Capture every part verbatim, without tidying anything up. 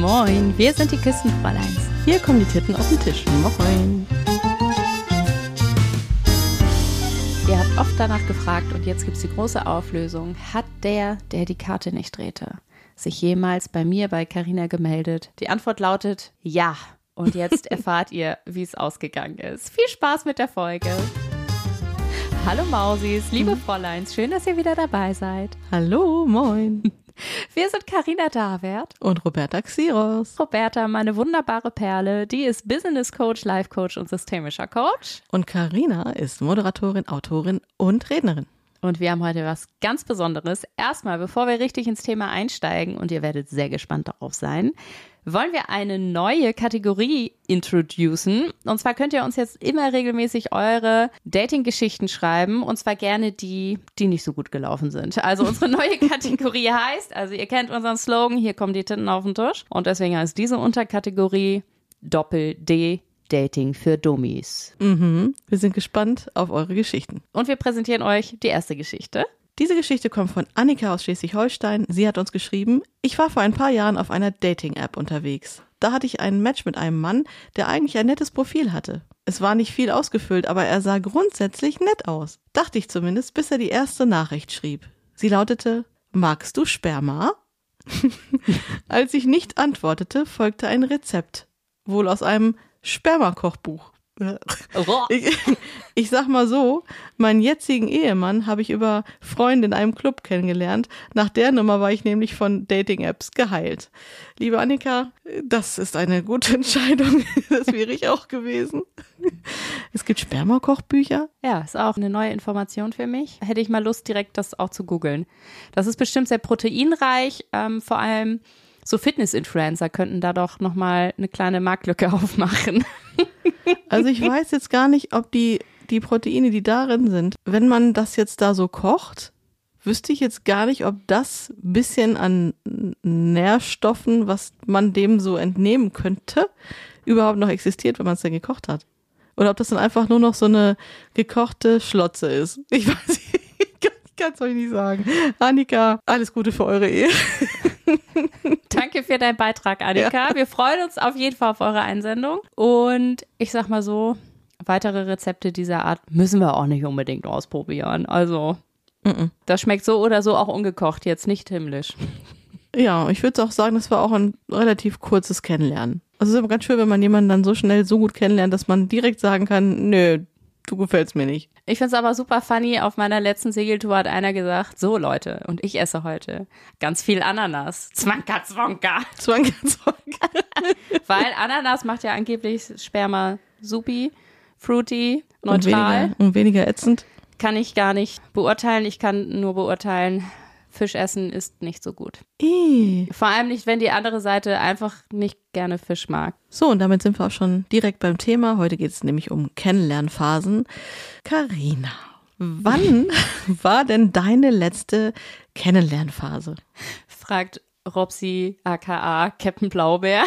Moin, wir sind die Küstenfräuleins. Hier kommen die Titten auf den Tisch. Moin. Ihr habt oft danach gefragt und jetzt gibt es die große Auflösung. Hat der, der die Karte nicht drehte, sich jemals bei mir, bei Carina gemeldet? Die Antwort lautet ja. Und jetzt erfahrt ihr, wie es ausgegangen ist. Viel Spaß mit der Folge. Hallo Mausis, liebe Fräuleins, schön, dass ihr wieder dabei seid. Hallo, moin. Wir sind Carina Davert und Roberta Xiros. Roberta, meine wunderbare Perle, die ist Business Coach, Life Coach und systemischer Coach. Und Carina ist Moderatorin, Autorin und Rednerin. Und wir haben heute was ganz Besonderes. Erstmal, bevor wir richtig ins Thema einsteigen, und ihr werdet sehr gespannt darauf sein, wollen wir eine neue Kategorie introducen. Und zwar könnt ihr uns jetzt immer regelmäßig eure Dating-Geschichten schreiben. Und zwar gerne die, die nicht so gut gelaufen sind. Also unsere neue Kategorie heißt, also ihr kennt unseren Slogan, hier kommen die Titten auf den Tisch. Und deswegen heißt diese Unterkategorie Doppel-D, Dating für Dummies. Mhm. Wir sind gespannt auf eure Geschichten. Und wir präsentieren euch die erste Geschichte. Diese Geschichte kommt von Annika aus Schleswig-Holstein. Sie hat uns geschrieben: Ich war vor ein paar Jahren auf einer Dating-App unterwegs. Da hatte ich ein Match mit einem Mann, der eigentlich ein nettes Profil hatte. Es war nicht viel ausgefüllt, aber er sah grundsätzlich nett aus. Dachte ich zumindest, bis er die erste Nachricht schrieb. Sie lautete: Magst du Sperma? Als ich nicht antwortete, folgte ein Rezept. Wohl aus einem Spermakochbuch. Ich, ich sag mal so, meinen jetzigen Ehemann habe ich über Freunde in einem Club kennengelernt. Nach der Nummer war ich nämlich von Dating-Apps geheilt. Liebe Annika, das ist eine gute Entscheidung. Das wäre ich auch gewesen. Es gibt Spermakochbücher. Ja, ist auch eine neue Information für mich. Hätte ich mal Lust, direkt das auch zu googeln. Das ist bestimmt sehr proteinreich, ähm, vor allem so Fitness-Influencer könnten da doch nochmal eine kleine Marktlücke aufmachen. Also ich weiß jetzt gar nicht, ob die, die Proteine, die darin sind, wenn man das jetzt da so kocht, wüsste ich jetzt gar nicht, ob das bisschen an Nährstoffen, was man dem so entnehmen könnte, überhaupt noch existiert, wenn man es denn gekocht hat. Oder ob das dann einfach nur noch so eine gekochte Schlotze ist. Ich weiß nicht, ich kann es euch nicht sagen. Annika, alles Gute für eure Ehe. Danke für deinen Beitrag, Annika. Ja. Wir freuen uns auf jeden Fall auf eure Einsendung. Und ich sag mal so, weitere Rezepte dieser Art müssen wir auch nicht unbedingt ausprobieren. Also, Mm-mm. das schmeckt so oder so auch ungekocht, jetzt nicht himmlisch. Ja, ich würde auch sagen, das war auch ein relativ kurzes Kennenlernen. Also es ist aber ganz schön, wenn man jemanden dann so schnell so gut kennenlernt, dass man direkt sagen kann, nö, du gefällst mir nicht. Ich finde es aber super funny, auf meiner letzten Segeltour hat einer gesagt, so Leute, und ich esse heute ganz viel Ananas. Zwanka, zwonka. Zwanka, zwonka. Weil Ananas macht ja angeblich Sperma supi, fruity, neutral. Und weniger, und weniger ätzend. Kann ich gar nicht beurteilen. Ich kann nur beurteilen, Fisch essen ist nicht so gut. Ih. Vor allem nicht, wenn die andere Seite einfach nicht gerne Fisch mag. So, und damit sind wir auch schon direkt beim Thema. Heute geht es nämlich um Kennenlernphasen. Carina, wann war denn deine letzte Kennenlernphase? Fragt Robsi aka Captain Blaubeer.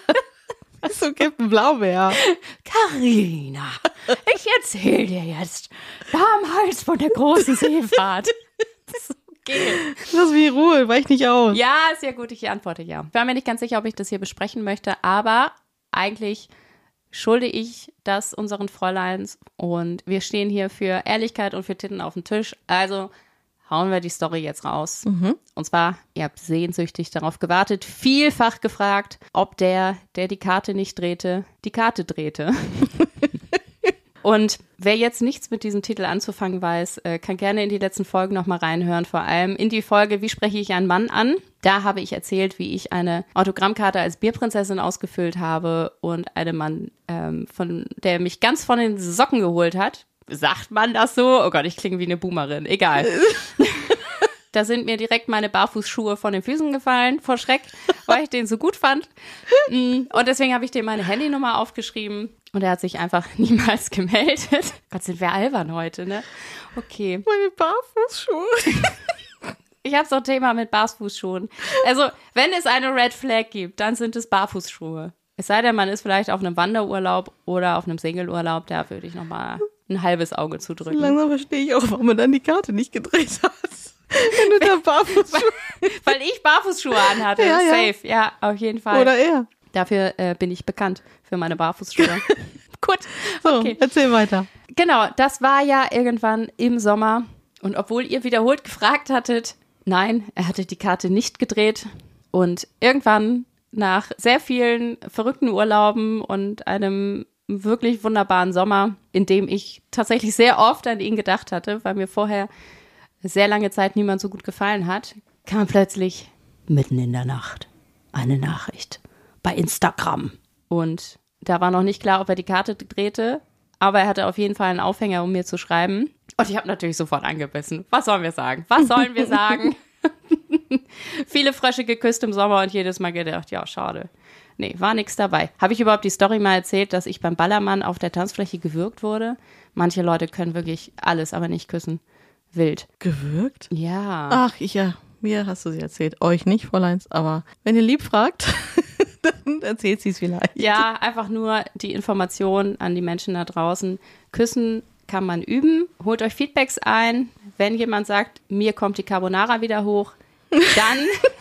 So Captain Blaubeer. Carina, ich erzähl dir jetzt damals von der großen Seefahrt. Okay. Lass mich in Ruhe, weich nicht aus. Ja, ist ja gut, ich antworte ja. Ich war mir nicht ganz sicher, ob ich das hier besprechen möchte, aber eigentlich schulde ich das unseren Fräuleins und wir stehen hier für Ehrlichkeit und für Titten auf den Tisch. Also hauen wir die Story jetzt raus. Mhm. Und zwar, ihr habt sehnsüchtig darauf gewartet, vielfach gefragt, ob der, der die Karte nicht drehte, die Karte drehte. Und wer jetzt nichts mit diesem Titel anzufangen weiß, kann gerne in die letzten Folgen nochmal reinhören. Vor allem in die Folge, wie spreche ich einen Mann an? Da habe ich erzählt, wie ich eine Autogrammkarte als Bierprinzessin ausgefüllt habe und einem Mann, ähm, von der mich ganz von den Socken geholt hat. Sagt man das so? Oh Gott, ich klinge wie eine Boomerin. Egal. Da sind mir direkt meine Barfußschuhe von den Füßen gefallen, vor Schreck, weil ich den so gut fand. Und deswegen habe ich dem meine Handynummer aufgeschrieben. Und er hat sich einfach niemals gemeldet. Gott, sind wir albern heute, ne? Okay. Meine Barfußschuhe. Ich habe so ein Thema mit Barfußschuhen. Also, wenn es eine Red Flag gibt, dann sind es Barfußschuhe. Es sei denn, man ist vielleicht auf einem Wanderurlaub oder auf einem Single-Urlaub. Da würde ich nochmal ein halbes Auge zudrücken. So langsam verstehe ich auch, warum man dann die Karte nicht gedreht hat. Wenn du da Barfußschuhe. Weil ich Barfußschuhe anhatte. Ja, ja. Safe, ja, auf jeden Fall. Oder er. Dafür äh, bin ich bekannt, für meine Barfußschuhe. Gut, So, okay. erzähl weiter. Genau, das war ja irgendwann im Sommer. Und obwohl ihr wiederholt gefragt hattet, nein, er hatte die Karte nicht gedreht. Und irgendwann nach sehr vielen verrückten Urlauben und einem wirklich wunderbaren Sommer, in dem ich tatsächlich sehr oft an ihn gedacht hatte, weil mir vorher sehr lange Zeit niemand so gut gefallen hat, kam plötzlich mitten in der Nacht eine Nachricht bei Instagram. Und da war noch nicht klar, ob er die Karte drehte, aber er hatte auf jeden Fall einen Aufhänger, um mir zu schreiben. Und ich habe natürlich sofort angebissen. Was sollen wir sagen? Was sollen wir sagen? Viele Frösche geküsst im Sommer und jedes Mal gedacht, ja, schade. Nee, war nichts dabei. Habe ich überhaupt die Story mal erzählt, dass ich beim Ballermann auf der Tanzfläche gewürgt wurde? Manche Leute können wirklich alles, aber nicht küssen. Wild. Gewürgt? Ja. Ach, ich ja. Mir hast du sie erzählt. Euch nicht, Fräuleins. Aber wenn ihr lieb fragt, dann erzählt sie es vielleicht. Ja, einfach nur die Information an die Menschen da draußen. Küssen kann man üben. Holt euch Feedbacks ein. Wenn jemand sagt, mir kommt die Carbonara wieder hoch, dann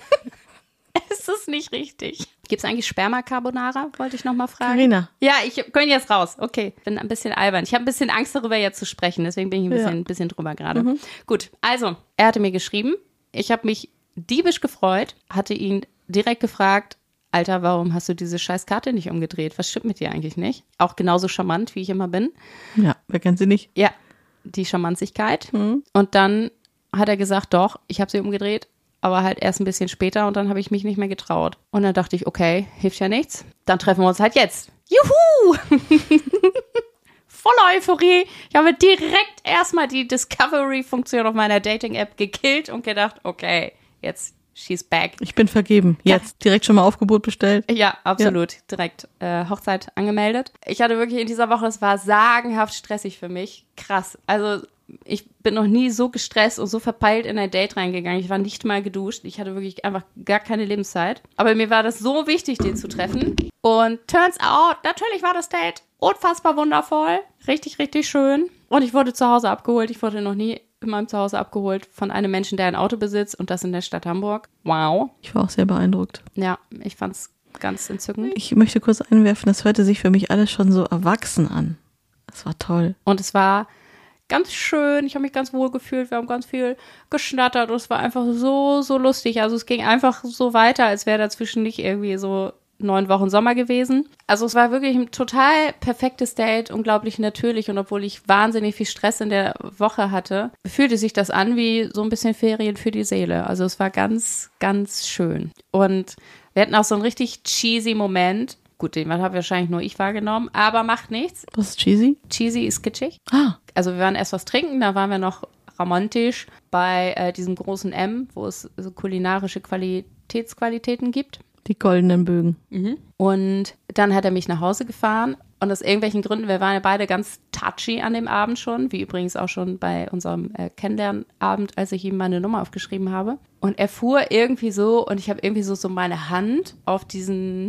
ist es nicht richtig. Gibt es eigentlich Sperma-Carbonara? Wollte ich noch mal fragen. Carina. Ja, ich bin jetzt raus. Okay, bin ein bisschen albern. Ich habe ein bisschen Angst darüber jetzt zu sprechen, deswegen bin ich ein bisschen, Ja. ein bisschen drüber gerade. Mhm. Gut, also, er hatte mir geschrieben. Ich habe mich diebisch gefreut, hatte ihn direkt gefragt, Alter, warum hast du diese scheiß Karte nicht umgedreht? Was stimmt mit dir eigentlich nicht? Auch genauso charmant, wie ich immer bin. Ja, wer kennt sie nicht? Ja, die Charmanzigkeit. Mhm. Und dann hat er gesagt, doch, ich habe sie umgedreht, aber halt erst ein bisschen später und dann habe ich mich nicht mehr getraut. Und dann dachte ich, okay, hilft ja nichts. Dann treffen wir uns halt jetzt. Juhu! Voller Euphorie. Ich habe direkt erstmal die Discovery-Funktion auf meiner Dating-App gekillt und gedacht, okay, jetzt she's back. Ich bin vergeben. Jetzt direkt schon mal Aufgebot bestellt. Ja, absolut. Ja. Direkt äh, Hochzeit angemeldet. Ich hatte wirklich in dieser Woche, es war sagenhaft stressig für mich. Krass. Also ich bin noch nie so gestresst und so verpeilt in ein Date reingegangen. Ich war nicht mal geduscht. Ich hatte wirklich einfach gar keine Lebenszeit. Aber mir war das so wichtig, den zu treffen. Und turns out, natürlich war das Date unfassbar wundervoll. Richtig, richtig schön. Und ich wurde zu Hause abgeholt. Ich wurde noch nie in meinem Zuhause abgeholt von einem Menschen, der ein Auto besitzt und das in der Stadt Hamburg. Wow. Ich war auch sehr beeindruckt. Ja, ich fand's ganz entzückend. Ich möchte kurz einwerfen, das hörte sich für mich alles schon so erwachsen an. Das war toll. Und es war ganz schön, ich habe mich ganz wohl gefühlt, wir haben ganz viel geschnattert und es war einfach so, so lustig. Also es ging einfach so weiter, als wäre dazwischen nicht irgendwie so neun Wochen Sommer gewesen. Also es war wirklich ein total perfektes Date, unglaublich natürlich und obwohl ich wahnsinnig viel Stress in der Woche hatte, fühlte sich das an wie so ein bisschen Ferien für die Seele. Also es war ganz, ganz schön. Und wir hatten auch so einen richtig cheesy Moment. Gut, den habe wahrscheinlich nur ich wahrgenommen, aber macht nichts. Was ist cheesy? Cheesy ist kitschig. Ah. Also wir waren erst was trinken, da waren wir noch romantisch bei äh, diesem großen M, wo es so kulinarische Qualitätsqualitäten gibt. Die goldenen Bögen. Mhm. Und dann hat er mich nach Hause gefahren und aus irgendwelchen Gründen, wir waren ja beide ganz touchy an dem Abend schon, wie übrigens auch schon bei unserem äh, Kennenlernabend, als ich ihm meine Nummer aufgeschrieben habe. Und er fuhr irgendwie so und ich habe irgendwie so, so meine Hand auf diesen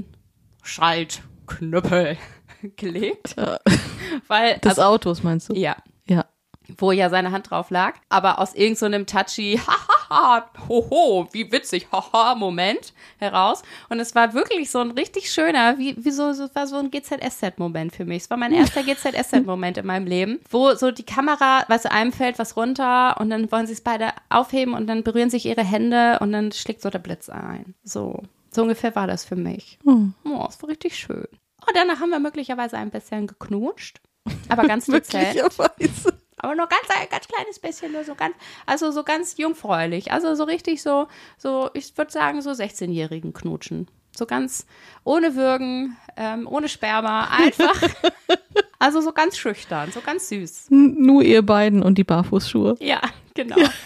Schaltknüppel gelegt. Ja. Weil, Des also, Autos meinst du? Ja. Ja. Wo ja seine Hand drauf lag, aber aus irgend so einem touchy, hahaha, hoho, wie witzig, haha, Moment heraus. Und es war wirklich so ein richtig schöner, wie, wie so, so, war so ein G Z S Z-Moment für mich. Es war mein erster G Z S Z-Moment in meinem Leben, wo so die Kamera, weißt du, einem fällt was runter und dann wollen sie es beide aufheben und dann berühren sich ihre Hände und dann schlägt so der Blitz ein. So, so ungefähr war das für mich. Hm. Oh, es war richtig schön. Und danach haben wir möglicherweise ein bisschen geknutscht, aber ganz dezent. Möglicherweise. Aber nur ganz, ein ganz kleines bisschen, nur so ganz, also so ganz jungfräulich. Also so richtig so, so ich würde sagen, so sechzehnjährigen Knutschen. So ganz ohne Würgen, ähm, ohne Sperma, einfach. Also so ganz schüchtern, so ganz süß. Nur ihr beiden und die Barfußschuhe. Ja, genau. Ja.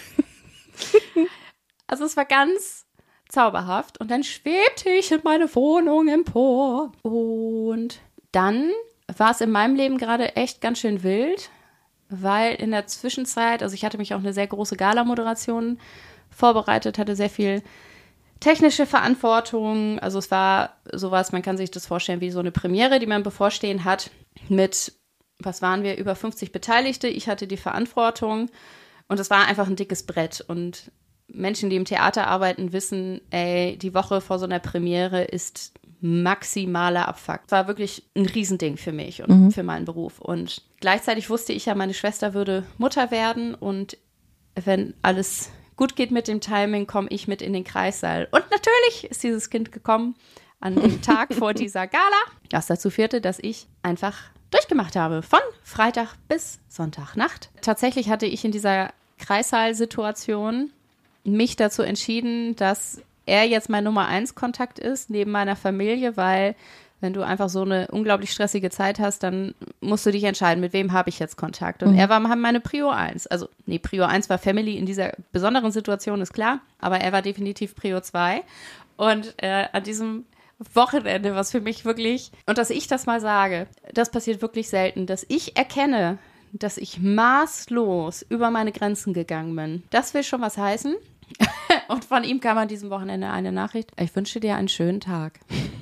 Also es war ganz zauberhaft. Und dann schwebte ich in meine Wohnung empor. Und dann war es in meinem Leben gerade echt ganz schön wild. Weil in der Zwischenzeit, also ich hatte mich auch eine sehr große Gala-Moderation vorbereitet, hatte sehr viel technische Verantwortung. Also es war sowas, man kann sich das vorstellen wie so eine Premiere, die man bevorstehen hat mit, was waren wir, über fünfzig Beteiligte. Ich hatte die Verantwortung und es war einfach ein dickes Brett. Und Menschen, die im Theater arbeiten, wissen, ey, die Woche vor so einer Premiere ist maximaler Abfuck. Das war wirklich ein Riesending für mich und mhm. für meinen Beruf. Und gleichzeitig wusste ich ja, meine Schwester würde Mutter werden und wenn alles gut geht mit dem Timing, komme ich mit in den Kreissaal. Und natürlich ist dieses Kind gekommen an dem Tag vor dieser Gala, was dazu führte, dass ich einfach durchgemacht habe, von Freitag bis Sonntagnacht. Tatsächlich hatte ich in dieser Kreissaalsituation mich dazu entschieden, dass er jetzt mein Nummer eins Kontakt ist, neben meiner Familie, weil wenn du einfach so eine unglaublich stressige Zeit hast, dann musst du dich entscheiden, mit wem habe ich jetzt Kontakt. Und mhm. er war meine Prio eins. Also, nee, Prio eins war Family in dieser besonderen Situation, ist klar, aber er war definitiv Prio zwei. Und äh, an diesem Wochenende, was für mich wirklich, und dass ich das mal sage, das passiert wirklich selten, dass ich erkenne, dass ich maßlos über meine Grenzen gegangen bin. Das will schon was heißen. Und von ihm kam an diesem Wochenende eine Nachricht: Ich wünsche dir einen schönen Tag.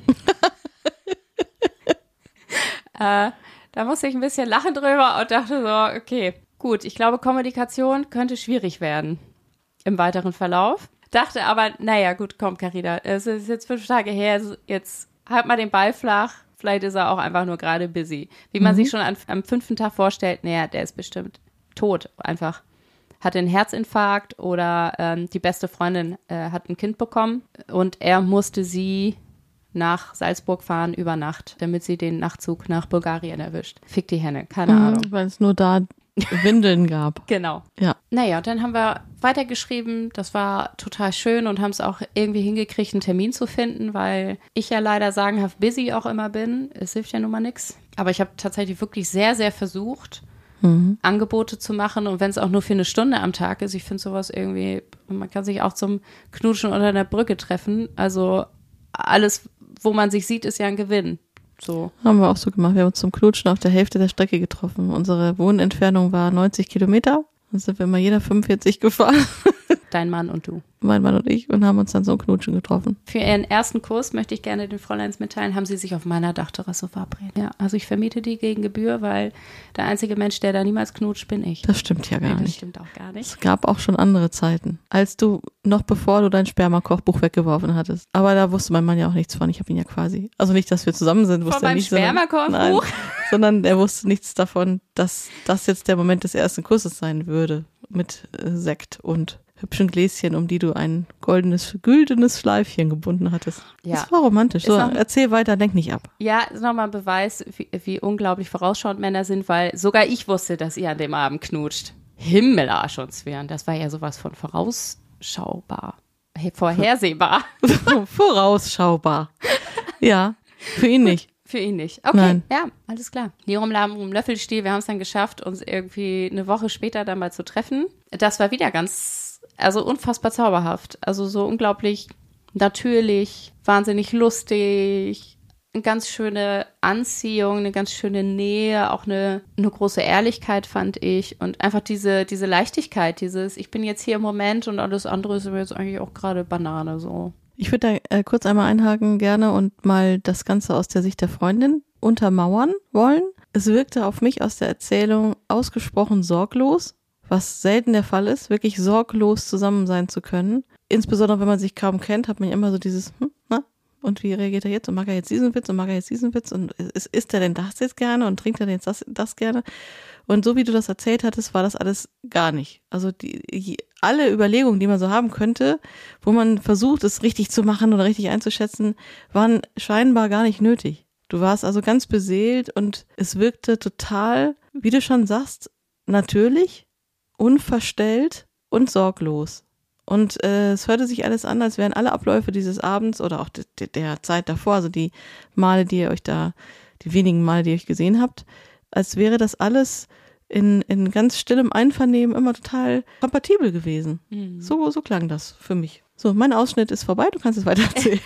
äh, da musste ich ein bisschen lachen drüber und dachte so, okay, gut, ich glaube, Kommunikation könnte schwierig werden im weiteren Verlauf. Dachte aber, naja, gut, komm, Carina, es ist jetzt fünf Tage her, jetzt halt mal den Ball flach. Vielleicht ist er auch einfach nur gerade busy. Wie man mhm. sich schon an, am fünften Tag vorstellt, naja, der ist bestimmt tot, einfach. Hatte einen Herzinfarkt oder ähm, die beste Freundin äh, hat ein Kind bekommen und er musste sie nach Salzburg fahren über Nacht, damit sie den Nachtzug nach Bulgarien erwischt. Fick die Henne, keine mhm, Ahnung. Weil es nur da Windeln gab. Genau. Ja. Naja, dann haben wir weitergeschrieben. Das war total schön und haben es auch irgendwie hingekriegt, einen Termin zu finden, weil ich ja leider sagenhaft busy auch immer bin. Es hilft ja nun mal nichts. Aber ich habe tatsächlich wirklich sehr, sehr versucht, mhm. Angebote zu machen. Und wenn es auch nur für eine Stunde am Tag ist, ich finde sowas irgendwie, man kann sich auch zum Knutschen unter einer Brücke treffen. Also alles, wo man sich sieht, ist ja ein Gewinn. So. Haben wir auch so gemacht. Wir haben uns zum Knutschen auf der Hälfte der Strecke getroffen. Unsere Wohnentfernung war neunzig Kilometer. Dann sind wir mal jeder fünfundvierzig gefahren. Dein Mann und du. Mein Mann und ich und haben uns dann so ein Knutschen getroffen. Für ihren ersten Kurs, möchte ich gerne den Fräuleins mitteilen, haben sie sich auf meiner Dachterrasse verabredet. Ja, also ich vermiete die gegen Gebühr, weil der einzige Mensch, der da niemals knutscht, bin ich. Das stimmt ja gar nee, nicht. Das stimmt auch gar nicht. Es gab auch schon andere Zeiten, als du, noch bevor du dein Spermakochbuch weggeworfen hattest. Aber da wusste mein Mann ja auch nichts von. Ich habe ihn ja quasi, also nicht, dass wir zusammen sind, wusste er nicht. Von meinem Spermakochbuch? Sondern er wusste nichts davon, dass das jetzt der Moment des ersten Kusses sein würde. Mit äh, Sekt und hübschen Gläschen, um die du ein goldenes, güldenes Schleifchen gebunden hattest. Ja. Das war romantisch. So, noch, erzähl weiter, denk nicht ab. Ja, ist nochmal ein Beweis, wie, wie unglaublich vorausschauend Männer sind, weil sogar ich wusste, dass ihr an dem Abend knutscht. Himmel, Arsch und Zwirn. Das war ja sowas von vorausschaubar. Hey, vorhersehbar. Vorausschaubar. Ja, für ihn Gut. nicht. Für ihn nicht. Okay, Nein. Ja, alles klar. Nierum, Larum, Löffelstiel, wir haben es dann geschafft, uns irgendwie eine Woche später dann mal zu treffen. Das war wieder ganz, also unfassbar zauberhaft. Also so unglaublich natürlich, wahnsinnig lustig, eine ganz schöne Anziehung, eine ganz schöne Nähe, auch eine, eine große Ehrlichkeit, fand ich. Und einfach diese, diese Leichtigkeit, dieses, ich bin jetzt hier im Moment und alles andere ist mir jetzt eigentlich auch gerade Banane so. Ich würde da äh, kurz einmal einhaken gerne und mal das Ganze aus der Sicht der Freundin untermauern wollen. Es wirkte auf mich aus der Erzählung ausgesprochen sorglos, was selten der Fall ist, wirklich sorglos zusammen sein zu können. Insbesondere, wenn man sich kaum kennt, hat man ja immer so dieses, hm, na, und wie reagiert er jetzt? Und mag er jetzt diesen Witz und mag er jetzt diesen Witz? Und ist, isst er denn das jetzt gerne und trinkt er denn jetzt das, das gerne? Und so wie du das erzählt hattest, war das alles gar nicht. Also die, alle Überlegungen, die man so haben könnte, wo man versucht, es richtig zu machen oder richtig einzuschätzen, waren scheinbar gar nicht nötig. Du warst also ganz beseelt und es wirkte total, wie du schon sagst, natürlich, unverstellt und sorglos. Und äh, es hörte sich alles an, als wären alle Abläufe dieses Abends oder auch de, de, der Zeit davor, also die Male, die ihr euch da, die wenigen Male, die ihr euch gesehen habt, als wäre das alles in, in ganz stillem Einvernehmen immer total kompatibel gewesen. Mhm. So, so klang das für mich. So, mein Ausschnitt ist vorbei, du kannst es weiter erzählen.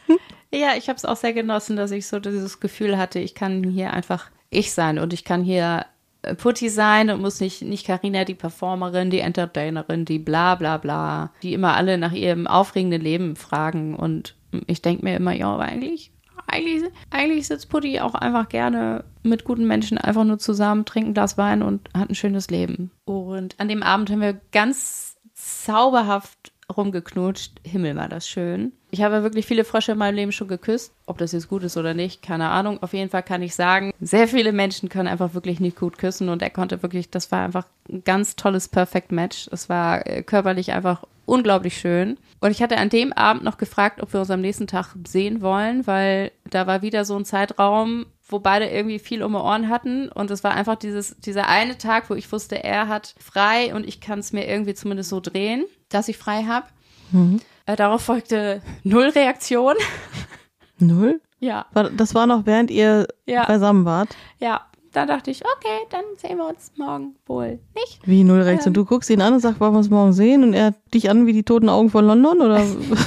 Ja, ich habe es auch sehr genossen, dass ich so dieses Gefühl hatte, ich kann hier einfach ich sein und ich kann hier Putti sein und muss nicht nicht Carina, die Performerin, die Entertainerin, die bla bla bla, die immer alle nach ihrem aufregenden Leben fragen. Und ich denke mir immer, ja, aber eigentlich, eigentlich, eigentlich sitzt Putti auch einfach gerne mit guten Menschen einfach nur zusammen, trinkt ein Glas Wein und hat ein schönes Leben. Und an dem Abend haben wir ganz zauberhaft rumgeknutscht. Himmel, war das schön. Ich habe wirklich viele Frösche in meinem Leben schon geküsst. Ob das jetzt gut ist oder nicht, keine Ahnung. Auf jeden Fall kann ich sagen, sehr viele Menschen können einfach wirklich nicht gut küssen und er konnte wirklich, das war einfach ein ganz tolles Perfect Match. Es war körperlich einfach unglaublich schön. Und ich hatte an dem Abend noch gefragt, ob wir uns am nächsten Tag sehen wollen, weil da war wieder so ein Zeitraum, wo beide irgendwie viel um die Ohren hatten und es war einfach dieses, dieser eine Tag, wo ich wusste, er hat frei und ich kann es mir irgendwie zumindest so drehen, dass ich frei habe. Mhm. Äh, darauf folgte null Reaktion. Null? Ja. Das war noch während ihr ja. beisammen wart? Ja. Dann dachte ich, okay, dann sehen wir uns morgen wohl nicht. Wie null Reaktion? Ähm, du guckst ihn an und sagst, wollen wir uns morgen sehen? Und er dich an wie die toten Augen von London? Oder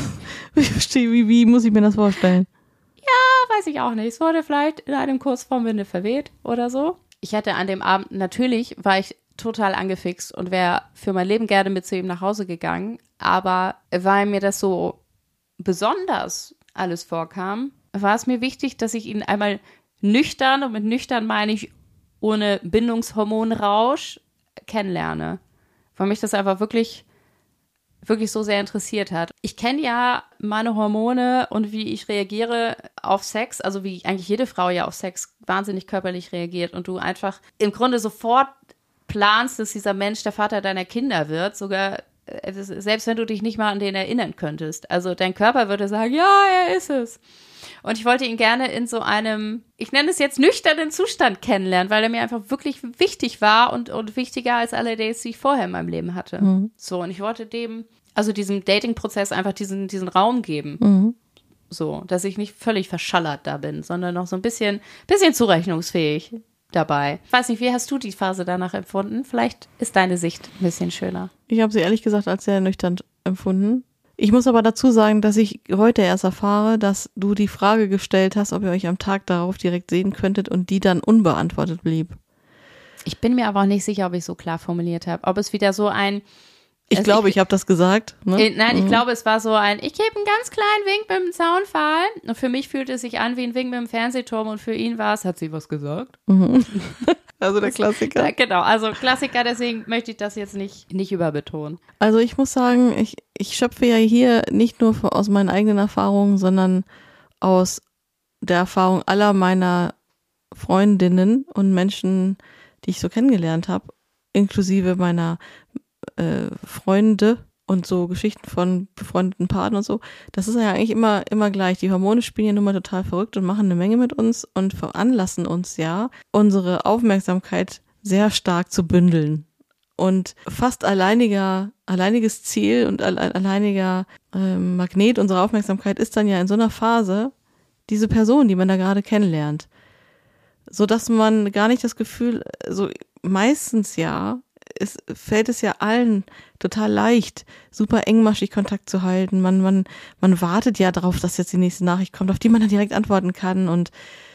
wie, wie muss ich mir das vorstellen? Ja, weiß ich auch nicht. Es wurde vielleicht in einem Kurs vom Winde verweht oder so. Ich hätte an dem Abend, natürlich war ich total angefixt und wäre für mein Leben gerne mit zu ihm nach Hause gegangen. Aber weil mir das so besonders alles vorkam, war es mir wichtig, dass ich ihn einmal nüchtern, und mit nüchtern meine ich ohne Bindungshormonrausch, kennenlerne. Weil mich das einfach wirklich, wirklich so sehr interessiert hat. Ich kenne ja meine Hormone und wie ich reagiere auf Sex, also wie eigentlich jede Frau ja auf Sex wahnsinnig körperlich reagiert und du einfach im Grunde sofort planst, dass dieser Mensch der Vater deiner Kinder wird, sogar selbst wenn du dich nicht mal an den erinnern könntest. Also dein Körper würde sagen, ja, er ist es. Und ich wollte ihn gerne in so einem, ich nenne es jetzt nüchternen Zustand kennenlernen, weil er mir einfach wirklich wichtig war und, und wichtiger als alle Dates, die ich vorher in meinem Leben hatte. Mhm. So, und ich wollte dem, also diesem Dating-Prozess einfach diesen, diesen Raum geben. Mhm. So, dass ich nicht völlig verschallert da bin, sondern noch so ein bisschen, bisschen zurechnungsfähig dabei. Ich weiß nicht, wie hast du die Phase danach empfunden? Vielleicht ist deine Sicht ein bisschen schöner. Ich habe sie ehrlich gesagt als sehr nüchtern empfunden. Ich muss aber dazu sagen, dass ich heute erst erfahre, dass du die Frage gestellt hast, ob ihr euch am Tag darauf direkt sehen könntet und die dann unbeantwortet blieb. Ich bin mir aber auch nicht sicher, ob ich so klar formuliert habe. Ob es wieder so ein... Ich also glaube, ich, ich habe das gesagt. Ne? Äh, nein, mhm. ich glaube, es war so ein, ich gebe einen ganz kleinen Wink mit dem Zaunpfahl. Und für mich fühlte es sich an wie ein Wink mit dem Fernsehturm und für ihn war es, hat sie was gesagt? Mhm. Also der Klassiker. Da, genau, also Klassiker, deswegen möchte ich das jetzt nicht, nicht überbetonen. Also ich muss sagen, ich, ich schöpfe ja hier nicht nur aus meinen eigenen Erfahrungen, sondern aus der Erfahrung aller meiner Freundinnen und Menschen, die ich so kennengelernt habe, inklusive meiner äh, Freunde und so Geschichten von befreundeten Paaren und so. Das ist ja eigentlich immer immer gleich. Die Hormone spielen ja nun mal total verrückt und machen eine Menge mit uns und veranlassen uns ja, unsere Aufmerksamkeit sehr stark zu bündeln. Und fast alleiniger, alleiniges Ziel und alleiniger äh, Magnet unserer Aufmerksamkeit ist dann ja in so einer Phase diese Person, die man da gerade kennenlernt. So dass man gar nicht das Gefühl, so meistens ja, es fällt es ja allen total leicht, super engmaschig Kontakt zu halten. Man, man, man wartet ja darauf, dass jetzt die nächste Nachricht kommt, auf die man dann direkt antworten kann. Und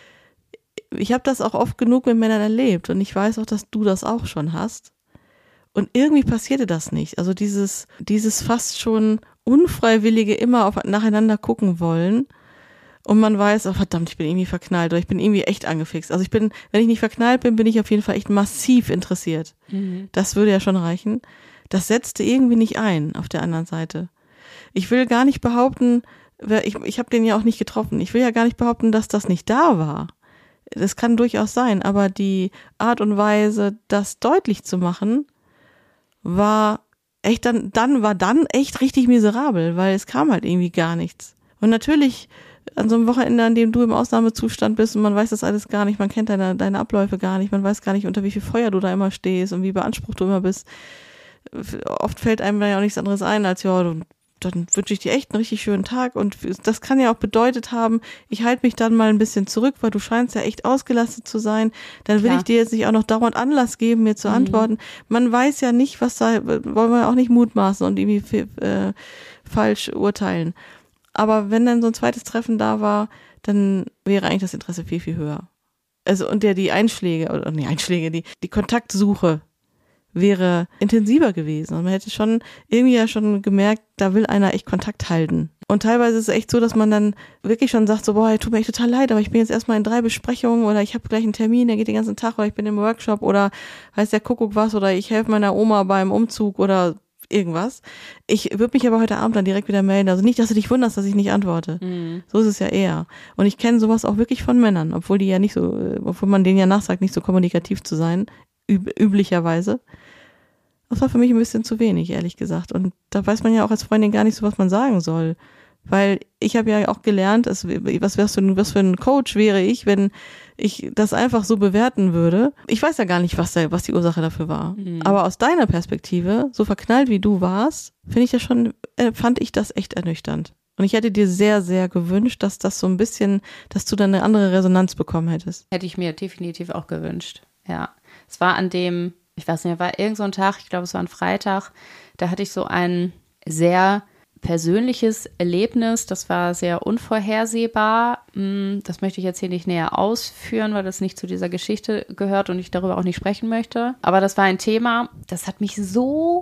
ich habe das auch oft genug mit Männern erlebt und ich weiß auch, dass du das auch schon hast. Und irgendwie passierte das nicht. Also dieses, dieses fast schon unfreiwillige immer auf, nacheinander gucken wollen. Und man weiß, oh verdammt, ich bin irgendwie verknallt oder ich bin irgendwie echt angefixt. Also ich bin, wenn ich nicht verknallt bin, bin ich auf jeden Fall echt massiv interessiert. Mhm. Das würde ja schon reichen. Das setzte irgendwie nicht ein auf der anderen Seite. Ich will gar nicht behaupten, ich, ich habe den ja auch nicht getroffen. Ich will ja gar nicht behaupten, dass das nicht da war. Das kann durchaus sein, aber die Art und Weise, das deutlich zu machen, war echt dann, dann war dann echt richtig miserabel, weil es kam halt irgendwie gar nichts. Und natürlich an so einem Wochenende, an dem du im Ausnahmezustand bist und man weiß das alles gar nicht, man kennt deine, deine Abläufe gar nicht, man weiß gar nicht, unter wie viel Feuer du da immer stehst und wie beansprucht du immer bist. Oft fällt einem da ja auch nichts anderes ein, als ja, dann wünsche ich dir echt einen richtig schönen Tag und das kann ja auch bedeutet haben, ich halte mich dann mal ein bisschen zurück, weil du scheinst ja echt ausgelastet zu sein, dann will Klar. ich dir jetzt nicht auch noch dauernd Anlass geben, mir zu mhm. antworten. Man weiß ja nicht, was da, wollen wir auch nicht mutmaßen und irgendwie äh, falsch urteilen. Aber wenn dann so ein zweites Treffen da war, dann wäre eigentlich das Interesse viel, viel höher. Also und der die Einschläge, oder die Einschläge, die, die Kontaktsuche wäre intensiver gewesen. Und man hätte schon irgendwie ja schon gemerkt, da will einer echt Kontakt halten. Und teilweise ist es echt so, dass man dann wirklich schon sagt, so, boah, tut mir echt total leid, aber ich bin jetzt erstmal in drei Besprechungen oder ich habe gleich einen Termin, der geht den ganzen Tag oder ich bin im Workshop oder weiß der Kuckuck was oder ich helfe meiner Oma beim Umzug oder irgendwas. Ich würde mich aber heute Abend dann direkt wieder melden. Also nicht, dass du dich wunderst, dass ich nicht antworte. Mhm. So ist es ja eher. Und ich kenne sowas auch wirklich von Männern, obwohl die ja nicht so, obwohl man denen ja nachsagt, nicht so kommunikativ zu sein, üb- üblicherweise. Das war für mich ein bisschen zu wenig, ehrlich gesagt. Und da weiß man ja auch als Freundin gar nicht so, was man sagen soll. Weil ich habe ja auch gelernt, es, was, wärst du, was für ein Coach wäre ich, wenn ich das einfach so bewerten würde. Ich weiß ja gar nicht, was, da, was die Ursache dafür war. Mhm. Aber aus deiner Perspektive, so verknallt wie du warst, finde ich das schon, äh, fand ich das echt ernüchternd. Und ich hätte dir sehr, sehr gewünscht, dass das so ein bisschen, dass du dann eine andere Resonanz bekommen hättest. Hätte ich mir definitiv auch gewünscht, ja. Es war an dem, ich weiß nicht, war irgend so ein Tag, ich glaube, es war ein Freitag, da hatte ich so ein sehr persönliches Erlebnis, das war sehr unvorhersehbar. Das möchte ich jetzt hier nicht näher ausführen, weil das nicht zu dieser Geschichte gehört und ich darüber auch nicht sprechen möchte. Aber das war ein Thema, das hat mich so,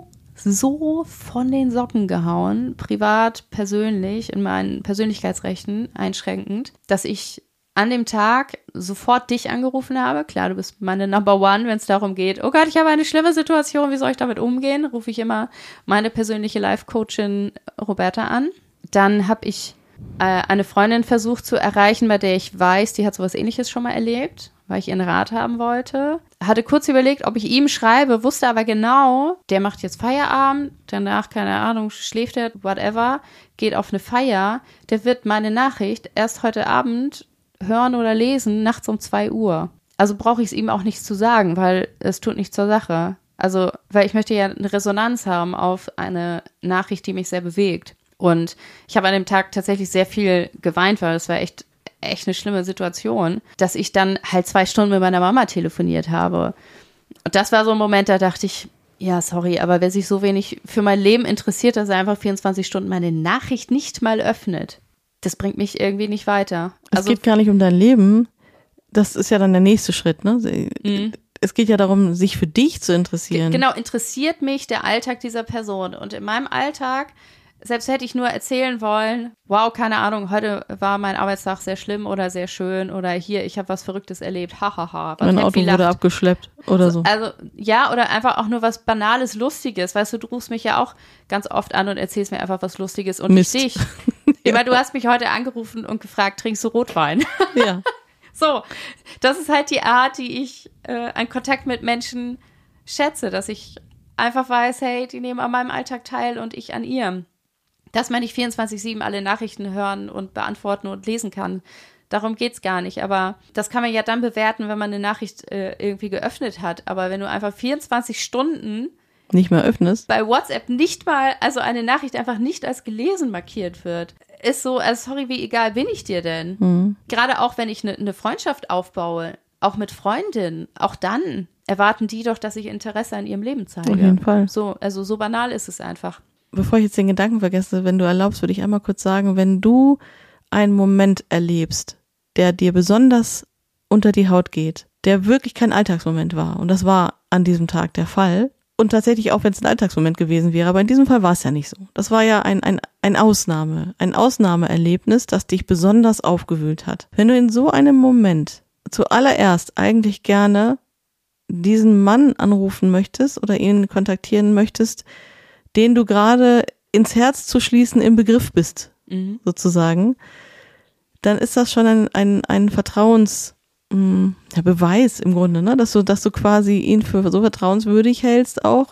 so von den Socken gehauen, privat, persönlich, in meinen Persönlichkeitsrechten einschränkend, dass ich an dem Tag sofort dich angerufen habe. Klar, du bist meine Number One, wenn es darum geht, oh Gott, ich habe eine schlimme Situation, wie soll ich damit umgehen? Rufe ich immer meine persönliche Life-Coachin Roberta an. Dann habe ich äh, eine Freundin versucht zu erreichen, bei der ich weiß, die hat sowas Ähnliches schon mal erlebt, weil ich ihren Rat haben wollte. Hatte kurz überlegt, ob ich ihm schreibe, wusste aber genau, der macht jetzt Feierabend, danach, keine Ahnung, schläft er, whatever, geht auf eine Feier. Der wird meine Nachricht erst heute Abend hören oder lesen, nachts um zwei Uhr. Also brauche ich es ihm auch nicht zu sagen, weil es tut nichts zur Sache. Also, weil ich möchte ja eine Resonanz haben auf eine Nachricht, die mich sehr bewegt. Und ich habe an dem Tag tatsächlich sehr viel geweint, weil es war echt, echt eine schlimme Situation, dass ich dann halt zwei Stunden mit meiner Mama telefoniert habe. Und das war so ein Moment, da dachte ich, ja, sorry, aber wer sich so wenig für mein Leben interessiert, dass er einfach vierundzwanzig Stunden meine Nachricht nicht mal öffnet, das bringt mich irgendwie nicht weiter. Es also, geht gar nicht um dein Leben. Das ist ja dann der nächste Schritt, ne? Mhm. Es geht ja darum, sich für dich zu interessieren. Genau, interessiert mich der Alltag dieser Person. Und in meinem Alltag, selbst hätte ich nur erzählen wollen, wow, keine Ahnung, heute war mein Arbeitstag sehr schlimm oder sehr schön oder hier, ich habe was Verrücktes erlebt, hahaha. Mein Auto wurde abgeschleppt oder so. Also ja, oder einfach auch nur was Banales, Lustiges. Weißt du, du rufst mich ja auch ganz oft an und erzählst mir einfach was Lustiges und Mist. nicht dich. Ich meine, du hast mich heute angerufen und gefragt, trinkst du Rotwein? Ja. So, das ist halt die Art, die ich äh, an Kontakt mit Menschen schätze, dass ich einfach weiß, hey, die nehmen an meinem Alltag teil und ich an ihrem. Dass man nicht vierundzwanzig sieben alle Nachrichten hören und beantworten und lesen kann, darum geht's gar nicht. Aber das kann man ja dann bewerten, wenn man eine Nachricht äh, irgendwie geöffnet hat. Aber wenn du einfach vierundzwanzig Stunden nicht mehr öffnest, bei WhatsApp nicht mal, also eine Nachricht einfach nicht als gelesen markiert wird, ist so, also sorry, wie egal bin ich dir denn? Mhm. Gerade auch, wenn ich eine ne Freundschaft aufbaue, auch mit Freundinnen, auch dann erwarten die doch, dass ich Interesse an ihrem Leben zeige. Auf jeden Fall. So, also so banal ist es einfach. Bevor ich jetzt den Gedanken vergesse, wenn du erlaubst, würde ich einmal kurz sagen, wenn du einen Moment erlebst, der dir besonders unter die Haut geht, der wirklich kein Alltagsmoment war, und das war an diesem Tag der Fall, und tatsächlich auch, wenn es ein Alltagsmoment gewesen wäre, aber in diesem Fall war es ja nicht so. Das war ja ein, ein, ein Ausnahme, ein Ausnahmeerlebnis, das dich besonders aufgewühlt hat. Wenn du in so einem Moment zuallererst eigentlich gerne diesen Mann anrufen möchtest oder ihn kontaktieren möchtest, den du gerade ins Herz zu schließen im Begriff bist, mhm. sozusagen, dann ist das schon ein, ein, ein Vertrauens, mh, ja, Beweis im Grunde, ne, dass du, dass du quasi ihn für so vertrauenswürdig hältst auch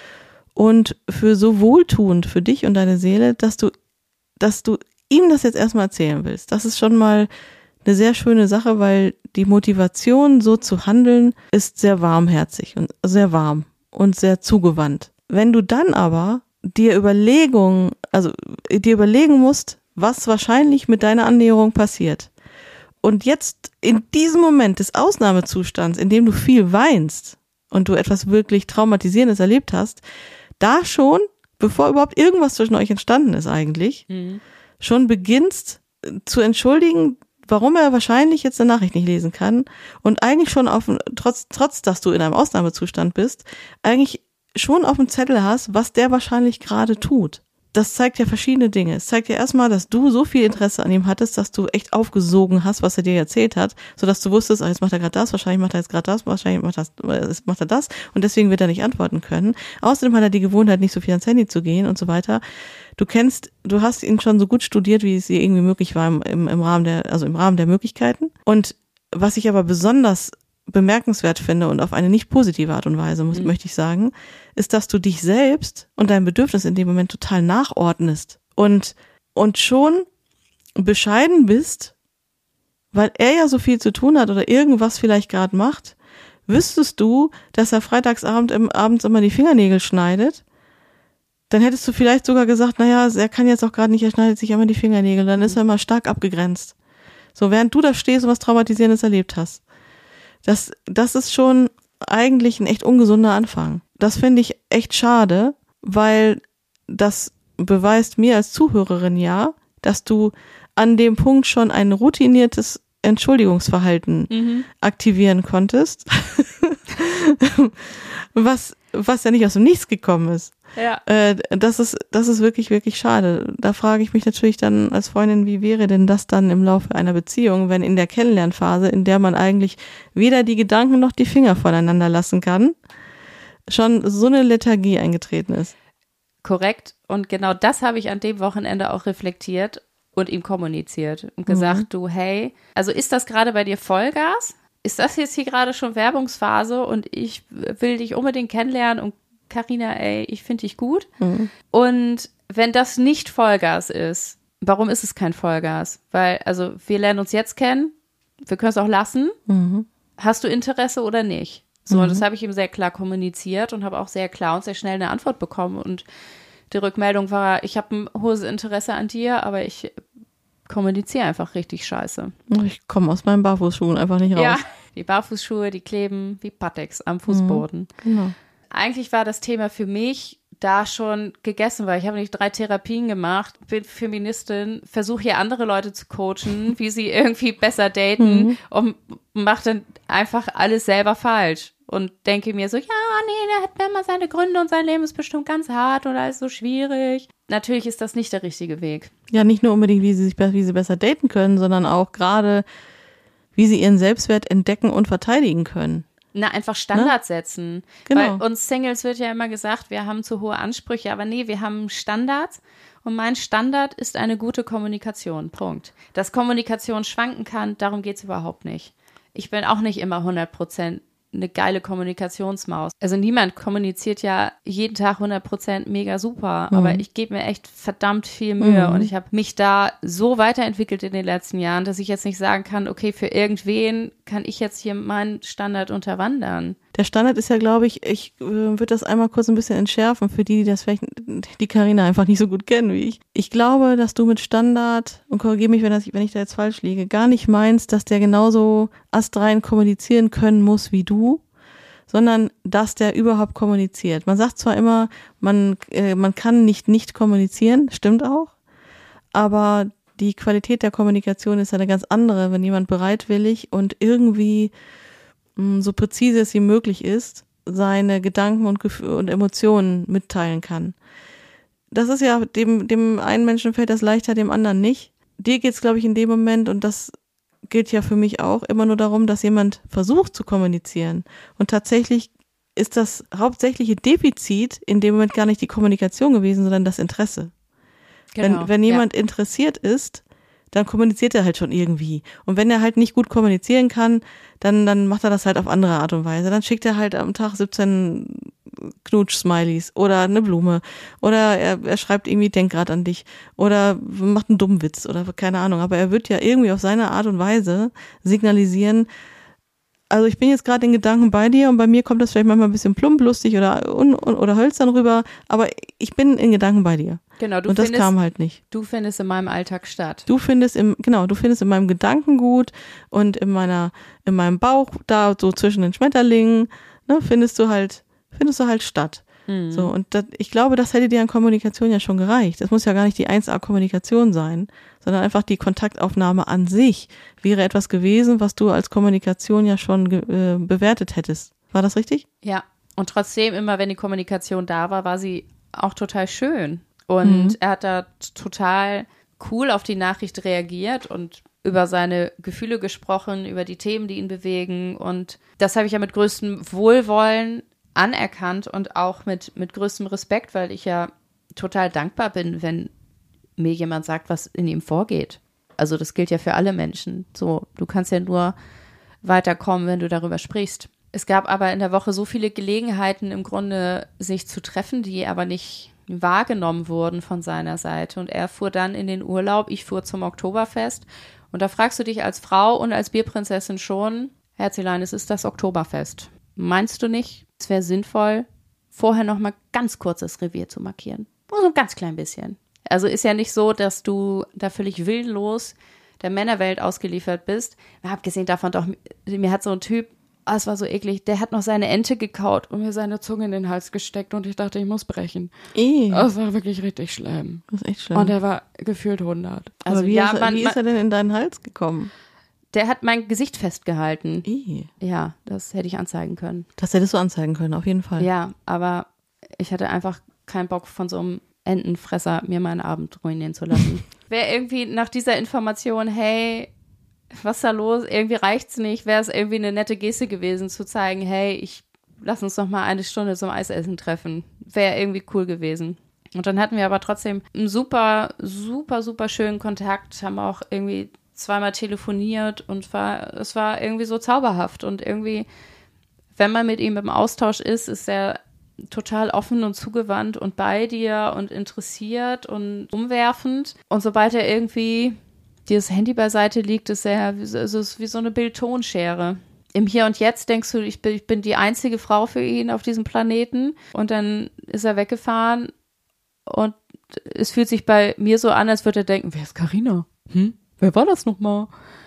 und für so wohltuend für dich und deine Seele, dass du, dass du ihm das jetzt erstmal erzählen willst. Das ist schon mal eine sehr schöne Sache, weil die Motivation, so zu handeln, ist sehr warmherzig und sehr warm und sehr zugewandt. Wenn du dann aber dir Überlegungen, also dir überlegen musst, was wahrscheinlich mit deiner Annäherung passiert und jetzt in diesem Moment des Ausnahmezustands, in dem du viel weinst und du etwas wirklich Traumatisierendes erlebt hast, da schon, bevor überhaupt irgendwas zwischen euch entstanden ist eigentlich, mhm. schon beginnst zu entschuldigen, warum er wahrscheinlich jetzt eine Nachricht nicht lesen kann und eigentlich schon auf, trotz, trotz, dass du in einem Ausnahmezustand bist, eigentlich schon auf dem Zettel hast, was der wahrscheinlich gerade tut. das zeigt ja verschiedene Dinge. Es zeigt ja erstmal, dass du so viel Interesse an ihm hattest, dass du echt aufgesogen hast, was er dir erzählt hat, sodass du wusstest, ah, jetzt macht er gerade das, wahrscheinlich macht er jetzt gerade das, wahrscheinlich macht, das, macht er das und deswegen wird er nicht antworten können. Außerdem hat er die Gewohnheit, nicht so viel ans Handy zu gehen und so weiter. Du kennst, du hast ihn schon so gut studiert, wie es dir irgendwie möglich war im, im, im Rahmen der, also im Rahmen der Möglichkeiten. Und was ich aber besonders bemerkenswert finde und auf eine nicht positive Art und Weise, muss, mhm. möchte ich sagen, ist, dass du dich selbst und dein Bedürfnis in dem Moment total nachordnest und, und schon bescheiden bist, weil er ja so viel zu tun hat oder irgendwas vielleicht gerade macht, wüsstest du, dass er freitagsabend im, abends immer die Fingernägel schneidet, dann hättest du vielleicht sogar gesagt, naja, er kann jetzt auch gerade nicht, er schneidet sich immer die Fingernägel, dann ist er immer stark abgegrenzt. So, während du da stehst und was Traumatisierendes erlebt hast. Das, das ist schon eigentlich ein echt ungesunder Anfang. Das finde ich echt schade, weil das beweist mir als Zuhörerin ja, dass du an dem Punkt schon ein routiniertes Entschuldigungsverhalten mhm. aktivieren konntest, was, was ja nicht aus dem Nichts gekommen ist. Ja. Äh, das ist, das ist wirklich, wirklich schade. Da frage ich mich natürlich dann als Freundin, wie wäre denn das dann im Laufe einer Beziehung, wenn in der Kennenlernphase, in der man eigentlich weder die Gedanken noch die Finger voneinander lassen kann, schon so eine Lethargie eingetreten ist. Korrekt. Und genau das habe ich an dem Wochenende auch reflektiert und ihm kommuniziert und gesagt, mhm. du, hey, also ist das gerade bei dir Vollgas? Ist das jetzt hier gerade schon Werbungsphase und ich will dich unbedingt kennenlernen und Carina, ey, ich finde dich gut. Mhm. Und wenn das nicht Vollgas ist, warum ist es kein Vollgas? Weil, also wir lernen uns jetzt kennen, wir können es auch lassen. Mhm. Hast du Interesse oder nicht? So, mhm. das habe ich ihm sehr klar kommuniziert und habe auch sehr klar und sehr schnell eine Antwort bekommen. Und die Rückmeldung war, ich habe ein hohes Interesse an dir, aber ich kommuniziere einfach richtig scheiße. Ich komme aus meinen Barfußschuhen einfach nicht raus. Ja, die Barfußschuhe, die kleben wie Pateks am Fußboden. Mhm. Genau. Eigentlich war das Thema für mich da schon gegessen, weil ich habe nicht drei Therapien gemacht, bin Feministin, versuche hier andere Leute zu coachen, wie sie irgendwie besser daten mhm. und mache dann einfach alles selber falsch und denke mir so, ja, nee, der hat immer seine Gründe und sein Leben ist bestimmt ganz hart und alles so schwierig. Natürlich ist das nicht der richtige Weg. Ja, nicht nur unbedingt, wie sie sich, wie sie besser daten können, sondern auch gerade, wie sie ihren Selbstwert entdecken und verteidigen können. Na, einfach Standards ne? setzen. Genau. Weil uns Singles wird ja immer gesagt, wir haben zu hohe Ansprüche, aber nee, wir haben Standards und mein Standard ist eine gute Kommunikation, Punkt. Dass Kommunikation schwanken kann, darum geht's überhaupt nicht. Ich bin auch nicht immer hundert Prozent eine geile Kommunikationsmaus. Also niemand kommuniziert ja jeden Tag hundert Prozent mega super, mhm. aber ich gebe mir echt verdammt viel Mühe mhm. und ich habe mich da so weiterentwickelt in den letzten Jahren, dass ich jetzt nicht sagen kann, okay, für irgendwen kann ich jetzt hier meinen Standard unterwandern. Der Standard ist ja, glaube ich, ich äh, würde das einmal kurz ein bisschen entschärfen für die, die das vielleicht, die Carina einfach nicht so gut kennen wie ich. Ich glaube, dass du mit Standard, und korrigiere mich, wenn, das, wenn ich da jetzt falsch liege, gar nicht meinst, dass der genauso astrein kommunizieren können muss wie du, sondern dass der überhaupt kommuniziert. Man sagt zwar immer, man, äh, man kann nicht nicht kommunizieren, stimmt auch, aber die Qualität der Kommunikation ist eine ganz andere, wenn jemand bereitwillig und irgendwie so präzise es ihm möglich ist, seine Gedanken und Gefühle und Emotionen mitteilen kann. Das ist ja, dem, dem einen Menschen fällt das leichter, dem anderen nicht. Dir geht's, glaube ich, in dem Moment, und das gilt ja für mich auch, immer nur darum, dass jemand versucht zu kommunizieren. Und tatsächlich ist das hauptsächliche Defizit in dem Moment gar nicht die Kommunikation gewesen, sondern das Interesse. Genau, wenn, wenn jemand ja. interessiert ist, dann kommuniziert er halt schon irgendwie. Und wenn er halt nicht gut kommunizieren kann, dann, dann macht er das halt auf andere Art und Weise. Dann schickt er halt am Tag siebzehn Knutsch-Smileys oder eine Blume oder er, er schreibt irgendwie, denk grad an dich oder macht einen dummen Witz oder keine Ahnung. Aber er wird ja irgendwie auf seine Art und Weise signalisieren, also ich bin jetzt gerade in Gedanken bei dir und bei mir kommt das vielleicht manchmal ein bisschen plump, lustig oder, un, oder hölzern rüber, aber ich bin in Gedanken bei dir. Genau, du und das findest, kam halt nicht. Du findest in meinem Alltag statt. Du findest im, genau, du findest in meinem Gedankengut und in meiner, in meinem Bauch, da so zwischen den Schmetterlingen, ne, findest du halt, findest du halt statt. Mhm. So, und das, ich glaube, das hätte dir an Kommunikation ja schon gereicht. Das muss ja gar nicht die eins A-Kommunikation sein, sondern einfach die Kontaktaufnahme an sich wäre etwas gewesen, was du als Kommunikation ja schon ge- äh, bewertet hättest. War das richtig? Ja, und trotzdem immer, wenn die Kommunikation da war, war sie auch total schön. Und Mhm. er hat da total cool auf die Nachricht reagiert und über seine Gefühle gesprochen, über die Themen, die ihn bewegen. Und das habe ich ja mit größtem Wohlwollen anerkannt und auch mit, mit größtem Respekt, weil ich ja total dankbar bin, wenn mir jemand sagt, was in ihm vorgeht. Also das gilt ja für alle Menschen. So, du kannst ja nur weiterkommen, wenn du darüber sprichst. Es gab aber in der Woche so viele Gelegenheiten, im Grunde sich zu treffen, die aber nicht wahrgenommen wurden von seiner Seite. Und er fuhr dann in den Urlaub, ich fuhr zum Oktoberfest. Und da fragst du dich als Frau und als Bierprinzessin schon, Herzelein, es ist das Oktoberfest. Meinst du nicht, es wäre sinnvoll, vorher noch mal ganz kurz das Revier zu markieren? Nur so ein ganz klein bisschen. Also ist ja nicht so, dass du da völlig willenlos der Männerwelt ausgeliefert bist. Abgesehen davon doch, mir hat so ein Typ, oh, es war so eklig, der hat noch seine Ente gekaut und mir seine Zunge in den Hals gesteckt und ich dachte, ich muss brechen. Eh. Das war wirklich richtig schlimm. Das ist echt schlimm. Und er war gefühlt hundert. Aber Also wie, ja, ist, er- man, wie ist er denn in deinen Hals gekommen? der hat mein Gesicht festgehalten. Eh. Ja, das hätte ich anzeigen können. Das hättest du anzeigen können, auf jeden Fall. Ja, aber ich hatte einfach keinen Bock, von so einem Entenfresser mir meinen Abend ruinieren zu lassen. Wäre irgendwie nach dieser Information, hey, was ist da los? Irgendwie reicht's nicht. Wäre es irgendwie eine nette Geste gewesen, zu zeigen, hey, ich lass uns noch mal eine Stunde zum Eisessen treffen. Wäre irgendwie cool gewesen. Und dann hatten wir aber trotzdem einen super, super, super schönen Kontakt, haben auch irgendwie zweimal telefoniert und war, es war irgendwie so zauberhaft. Und irgendwie, wenn man mit ihm im Austausch ist, ist er total offen und zugewandt und bei dir und interessiert und umwerfend. Und sobald er irgendwie dieses Handy beiseite liegt, ist er wie so, es ist wie so eine Bildtonschere. Im Hier und Jetzt denkst du, ich bin, ich bin die einzige Frau für ihn auf diesem Planeten. Und dann ist er weggefahren und es fühlt sich bei mir so an, als würde er denken, wer ist Carina? Hm? Wer war das nochmal?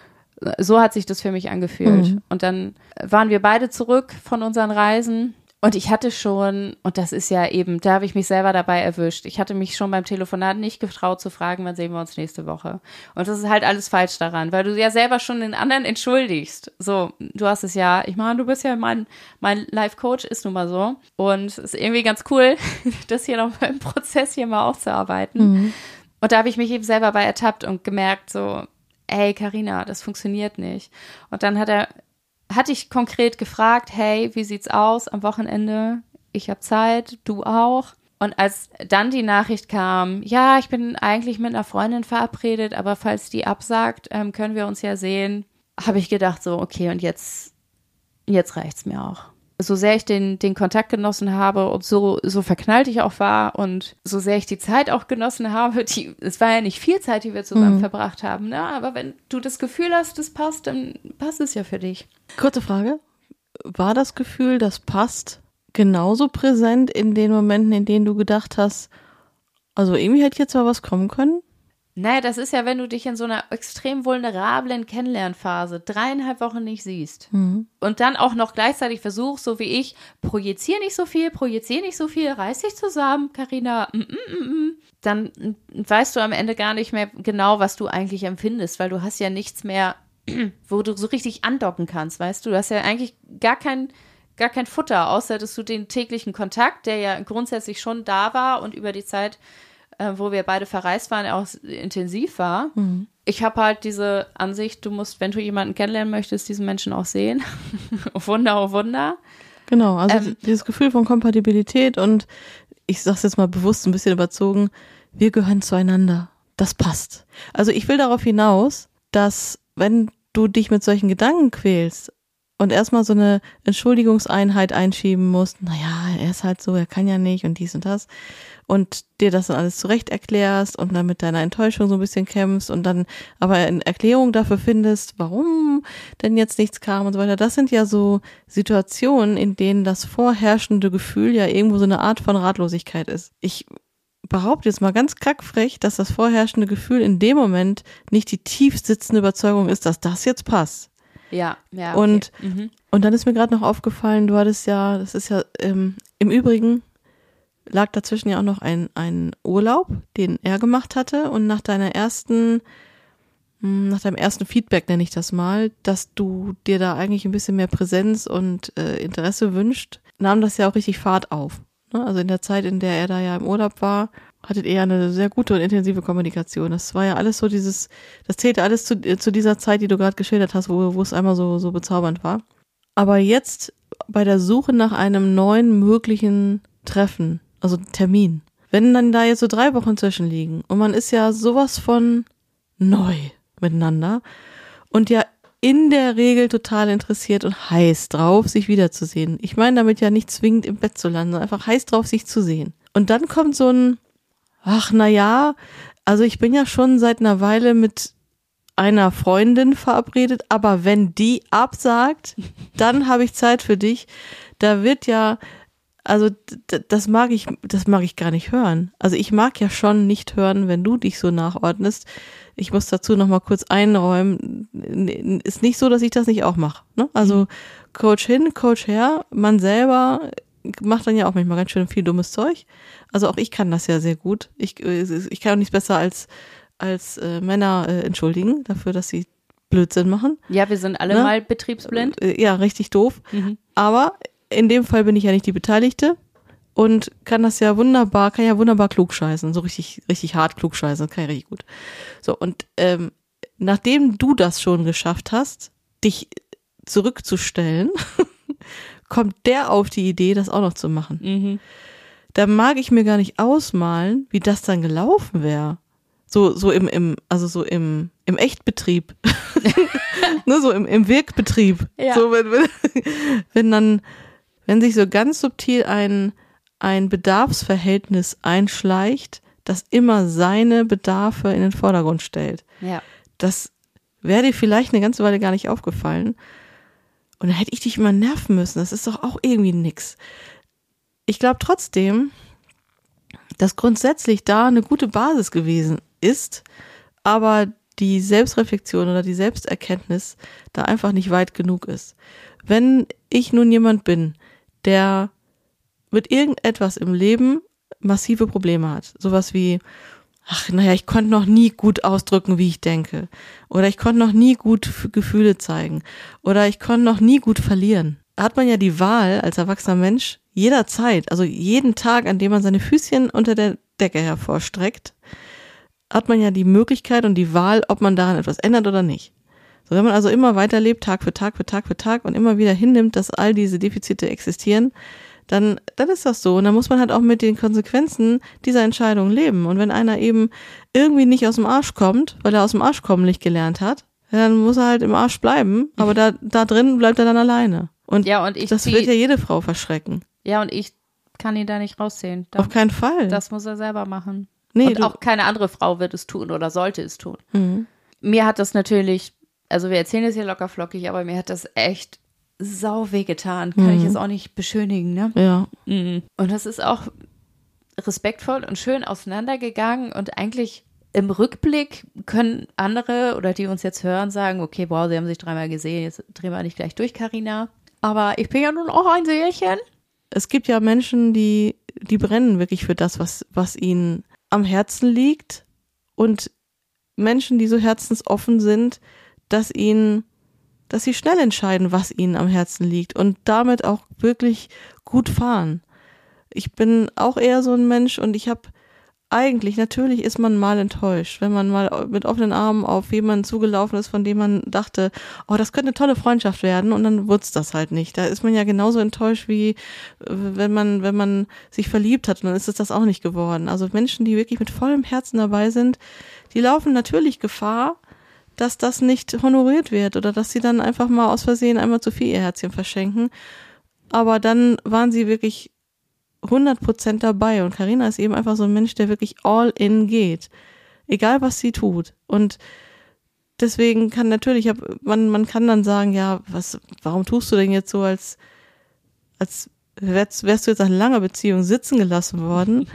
So hat sich das für mich angefühlt. Mhm. Und dann waren wir beide zurück von unseren Reisen. Und ich hatte schon, und das ist ja eben, da habe ich mich selber dabei erwischt. Ich hatte mich schon beim Telefonat nicht getraut zu fragen, wann sehen wir uns nächste Woche. Und das ist halt alles falsch daran, weil du ja selber schon den anderen entschuldigst. So, du hast es ja, ich meine, du bist ja mein, mein Life-Coach, ist nun mal so. Und es ist irgendwie ganz cool, das hier noch im Prozess hier mal aufzuarbeiten. Mhm. Und da habe ich mich eben selber bei ertappt und gemerkt so, ey, Carina, das funktioniert nicht. Und dann hat er hatte ich konkret gefragt, hey, wie sieht's aus am Wochenende? Ich habe Zeit, du auch. Und als dann die Nachricht kam, ja, ich bin eigentlich mit einer Freundin verabredet, aber falls die absagt, ähm, können wir uns ja sehen, habe ich gedacht so, okay, und jetzt, jetzt reicht's mir auch. So sehr ich den, den Kontakt genossen habe und so, so verknallt ich auch war und so sehr ich die Zeit auch genossen habe, die, es war ja nicht viel Zeit, die wir zusammen Mhm. verbracht haben, ne? Aber wenn du das Gefühl hast, das passt, dann passt es ja für dich. Kurze Frage. War das Gefühl, das passt, genauso präsent in den Momenten, in denen du gedacht hast, also irgendwie hätte jetzt mal was kommen können? Naja, das ist ja, wenn du dich in so einer extrem vulnerablen Kennenlernphase dreieinhalb Wochen nicht siehst Mhm. und dann auch noch gleichzeitig versuchst, so wie ich, projizier nicht so viel, projizier nicht so viel, reiß dich zusammen, Carina, mm, mm, mm, mm. Dann weißt du am Ende gar nicht mehr genau, was du eigentlich empfindest, weil du hast ja nichts mehr, wo du so richtig andocken kannst, weißt du? Du hast ja eigentlich gar kein, gar kein Futter, außer dass du den täglichen Kontakt, der ja grundsätzlich schon da war und über die Zeit, äh, wo wir beide verreist waren, auch intensiv war. Mhm. Ich habe halt diese Ansicht, du musst, wenn du jemanden kennenlernen möchtest, diesen Menschen auch sehen. Wunder, oh Wunder. Genau, also Ähm, dieses Gefühl von Kompatibilität und ich sag's jetzt mal bewusst ein bisschen überzogen, wir gehören zueinander. Das passt. Also ich will darauf hinaus, dass wenn du dich mit solchen Gedanken quälst und erstmal so eine Entschuldigungseinheit einschieben musst, naja, er ist halt so, er kann ja nicht und dies und das und dir das dann alles zurecht erklärst und dann mit deiner Enttäuschung so ein bisschen kämpfst und dann aber eine Erklärung dafür findest, warum denn jetzt nichts kam und so weiter. Das sind ja so Situationen, in denen das vorherrschende Gefühl ja irgendwo so eine Art von Ratlosigkeit ist. Ich behaupte jetzt mal ganz kackfrech, dass das vorherrschende Gefühl in dem Moment nicht die tief sitzende Überzeugung ist, dass das jetzt passt. Ja, ja. Okay. Und, mhm. und dann ist mir gerade noch aufgefallen, du hattest ja, das ist ja ähm, im Übrigen lag dazwischen ja auch noch ein, ein Urlaub, den er gemacht hatte und nach deiner ersten, mh, nach deinem ersten Feedback nenne ich das mal, dass du dir da eigentlich ein bisschen mehr Präsenz und äh, Interesse wünscht, nahm das ja auch richtig Fahrt auf. Ne? Also in der Zeit, in der er da ja im Urlaub war, hattet ihr eine sehr gute und intensive Kommunikation. Das war ja alles so dieses, das zählte alles zu, zu dieser Zeit, die du gerade geschildert hast, wo, wo es einmal so, so bezaubernd war. Aber jetzt bei der Suche nach einem neuen möglichen Treffen, also Termin, wenn dann da jetzt so drei Wochen zwischen liegen und man ist ja sowas von neu miteinander und ja in der Regel total interessiert und heiß drauf, sich wiederzusehen. Ich meine damit ja nicht zwingend im Bett zu landen, sondern einfach heiß drauf, sich zu sehen. Und dann kommt so ein, ach na ja, also ich bin ja schon seit einer Weile mit einer Freundin verabredet, aber wenn die absagt, dann habe ich Zeit für dich. Da wird ja, also d- das mag ich, das mag ich gar nicht hören. Also ich mag ja schon nicht hören, wenn du dich so nachordnest. Ich muss dazu noch mal kurz einräumen, ist nicht so, dass ich das nicht auch mache. Ne? Also Coach hin, Coach her, man selber macht dann ja auch manchmal ganz schön viel dummes Zeug. Also auch ich kann das ja sehr gut. Ich, ich kann auch nichts besser als als äh, Männer äh, entschuldigen dafür, dass sie Blödsinn machen. Ja, wir sind alle ne? mal betriebsblind. Äh, ja, richtig doof. Mhm. Aber in dem Fall bin ich ja nicht die Beteiligte und kann das ja wunderbar, kann ja wunderbar klugscheißen, so richtig, richtig hart klugscheißen, kann ich richtig gut. So, und ähm, nachdem du das schon geschafft hast, dich zurückzustellen, kommt der auf die Idee, das auch noch zu machen. Mhm. Da mag ich mir gar nicht ausmalen, wie das dann gelaufen wäre. So, so im, im, also so im, im Echtbetrieb. Ne, so im, im Wirkbetrieb. Ja. So, wenn, wenn, wenn dann, wenn sich so ganz subtil ein, ein Bedarfsverhältnis einschleicht, das immer seine Bedarfe in den Vordergrund stellt. Ja. Das wäre dir vielleicht eine ganze Weile gar nicht aufgefallen. Und dann hätte ich dich immer nerven müssen. Das ist doch auch irgendwie nix. Ich glaube trotzdem, dass grundsätzlich da eine gute Basis gewesen ist, aber die Selbstreflexion oder die Selbsterkenntnis da einfach nicht weit genug ist. Wenn ich nun jemand bin, der mit irgendetwas im Leben massive Probleme hat, sowas wie, ach naja, ich konnte noch nie gut ausdrücken, wie ich denke, oder ich konnte noch nie gut Gefühle zeigen, oder ich konnte noch nie gut verlieren, hat man ja die Wahl als erwachsener Mensch jederzeit, also jeden Tag, an dem man seine Füßchen unter der Decke hervorstreckt, hat man ja die Möglichkeit und die Wahl, ob man daran etwas ändert oder nicht. So, wenn man also immer weiterlebt, Tag für Tag für Tag für Tag und immer wieder hinnimmt, dass all diese Defizite existieren, dann, dann ist das so. Und dann muss man halt auch mit den Konsequenzen dieser Entscheidung leben. Und wenn einer eben irgendwie nicht aus dem Arsch kommt, weil er aus dem Arsch kommen nicht gelernt hat, dann muss er halt im Arsch bleiben, aber da, da drin bleibt er dann alleine. Und, ja, und ich das zieh, wird ja jede Frau verschrecken. Ja, und ich kann ihn da nicht rausziehen. Da, Auf keinen Fall. Das muss er selber machen. Nee, und du, auch keine andere Frau wird es tun oder sollte es tun. Mhm. Mir hat das natürlich, also wir erzählen das hier locker flockig, aber mir hat das echt sau weh getan. Kann Mhm. ich jetzt auch nicht beschönigen, ne? Ja. Mhm. Und das ist auch respektvoll und schön auseinandergegangen und eigentlich im Rückblick können andere oder die uns jetzt hören sagen, okay, wow, sie haben sich dreimal gesehen, jetzt drehen wir nicht gleich durch, Carina. Aber ich bin ja nun auch ein Seelchen. Es gibt ja Menschen, die, die brennen wirklich für das, was, was ihnen am Herzen liegt, und Menschen, die so herzensoffen sind, dass ihnen, dass sie schnell entscheiden, was ihnen am Herzen liegt und damit auch wirklich gut fahren. Ich bin auch eher so ein Mensch und ich habe eigentlich, natürlich ist man mal enttäuscht, wenn man mal mit offenen Armen auf jemanden zugelaufen ist, von dem man dachte, oh, das könnte eine tolle Freundschaft werden, und dann wird's das halt nicht. Da ist man ja genauso enttäuscht, wie wenn man, wenn man sich verliebt hat, und dann ist es das auch nicht geworden. Also Menschen, die wirklich mit vollem Herzen dabei sind, die laufen natürlich Gefahr, dass das nicht honoriert wird oder dass sie dann einfach mal aus Versehen einmal zu viel ihr Herzchen verschenken. Aber dann waren sie wirklich hundert Prozent dabei, und Carina ist eben einfach so ein Mensch, der wirklich all in geht, egal was sie tut. Und deswegen kann natürlich, man, man kann dann sagen, ja, was, warum tust du denn jetzt so, als, als wärst, wärst du jetzt nach langer Beziehung sitzen gelassen worden?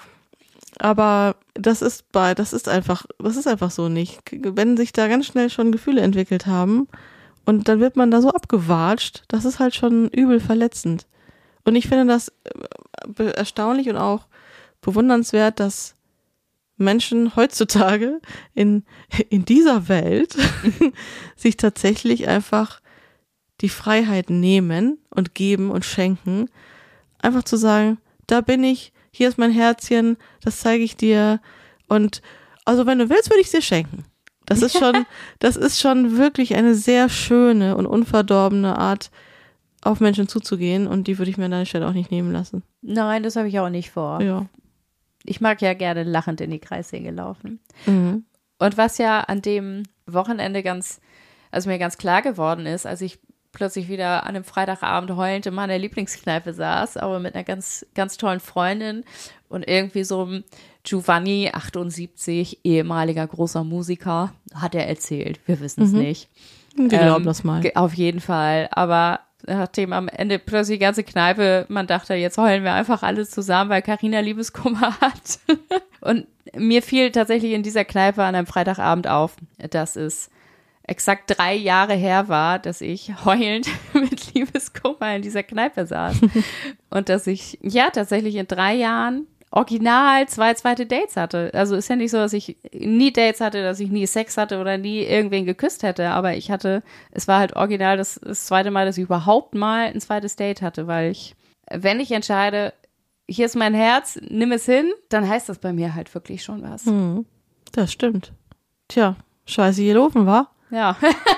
Aber das ist bei, das ist einfach, das ist einfach so nicht. Wenn sich da ganz schnell schon Gefühle entwickelt haben und dann wird man da so abgewatscht, das ist halt schon übel verletzend. Und ich finde das erstaunlich und auch bewundernswert, dass Menschen heutzutage in, in dieser Welt sich tatsächlich einfach die Freiheit nehmen und geben und schenken, einfach zu sagen, da bin ich, hier ist mein Herzchen, das zeige ich dir. Und also wenn du willst, würde ich es dir schenken. Das ist schon, das ist schon wirklich eine sehr schöne und unverdorbene Art, auf Menschen zuzugehen. Und die würde ich mir an deiner Stelle auch nicht nehmen lassen. Nein, das habe ich auch nicht vor. Ja. Ich mag ja gerne lachend in die Kreissäge laufen. Mhm. Und was ja an dem Wochenende ganz, also mir ganz klar geworden ist, als ich plötzlich wieder an einem Freitagabend heulend in meiner Lieblingskneipe saß, aber mit einer ganz, ganz tollen Freundin und irgendwie so ein Giovanni, achtundsiebzig, ehemaliger großer Musiker, hat er erzählt. Wir wissen es mhm. nicht. Wir glauben ähm, das mal. Auf jeden Fall. Aber nachdem am Ende plötzlich die ganze Kneipe, man dachte, jetzt heulen wir einfach alle zusammen, weil Carina Liebeskummer hat. Und mir fiel tatsächlich in dieser Kneipe an einem Freitagabend auf, dass es exakt drei Jahre her war, dass ich heulend mit Liebeskummer in dieser Kneipe saß. Und dass ich, ja, tatsächlich in drei Jahren original zwei zweite Dates hatte. Also ist ja nicht so, dass ich nie Dates hatte, dass ich nie Sex hatte oder nie irgendwen geküsst hätte, aber ich hatte, es war halt original das, das zweite Mal, dass ich überhaupt mal ein zweites Date hatte, weil ich, wenn ich entscheide, hier ist mein Herz, nimm es hin, dann heißt das bei mir halt wirklich schon was. Hm, das stimmt. Tja, scheiße gelaufen, war? Ja.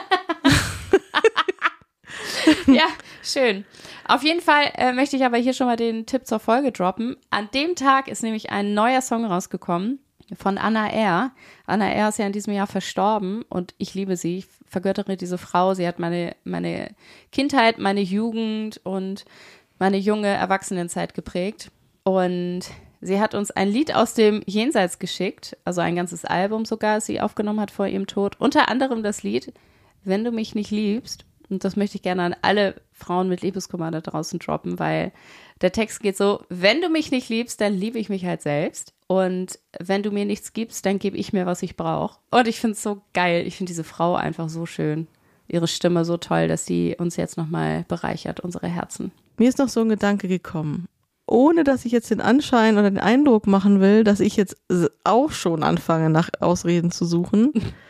Ja, schön. Auf jeden Fall äh, möchte ich aber hier schon mal den Tipp zur Folge droppen. An dem Tag ist nämlich ein neuer Song rausgekommen von Anna R. Anna R. ist ja in diesem Jahr verstorben und ich liebe sie. Ich vergöttere diese Frau. Sie hat meine, meine Kindheit, meine Jugend und meine junge Erwachsenenzeit geprägt. Und sie hat uns ein Lied aus dem Jenseits geschickt, also ein ganzes Album sogar, das sie aufgenommen hat vor ihrem Tod. Unter anderem das Lied Wenn du mich nicht liebst. Und das möchte ich gerne an alle Frauen mit Liebeskummer da draußen droppen, weil der Text geht so, wenn du mich nicht liebst, dann liebe ich mich halt selbst. Und wenn du mir nichts gibst, dann gebe ich mir, was ich brauche. Und ich finde es so geil. Ich finde diese Frau einfach so schön. Ihre Stimme so toll, dass sie uns jetzt nochmal bereichert, unsere Herzen. Mir ist noch so ein Gedanke gekommen. Ohne, dass ich jetzt den Anschein oder den Eindruck machen will, dass ich jetzt auch schon anfange, nach Ausreden zu suchen.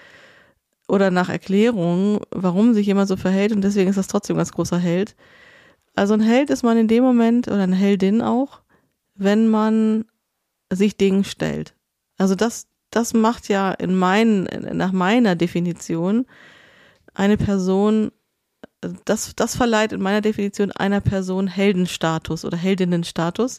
Oder nach Erklärungen, warum sich jemand so verhält und deswegen ist das trotzdem ein ganz großer Held. Also ein Held ist man in dem Moment, oder eine Heldin auch, wenn man sich Dingen stellt. Also das, das macht ja in meinen, nach meiner Definition eine Person, das, das verleiht in meiner Definition einer Person Heldenstatus oder Heldinnenstatus,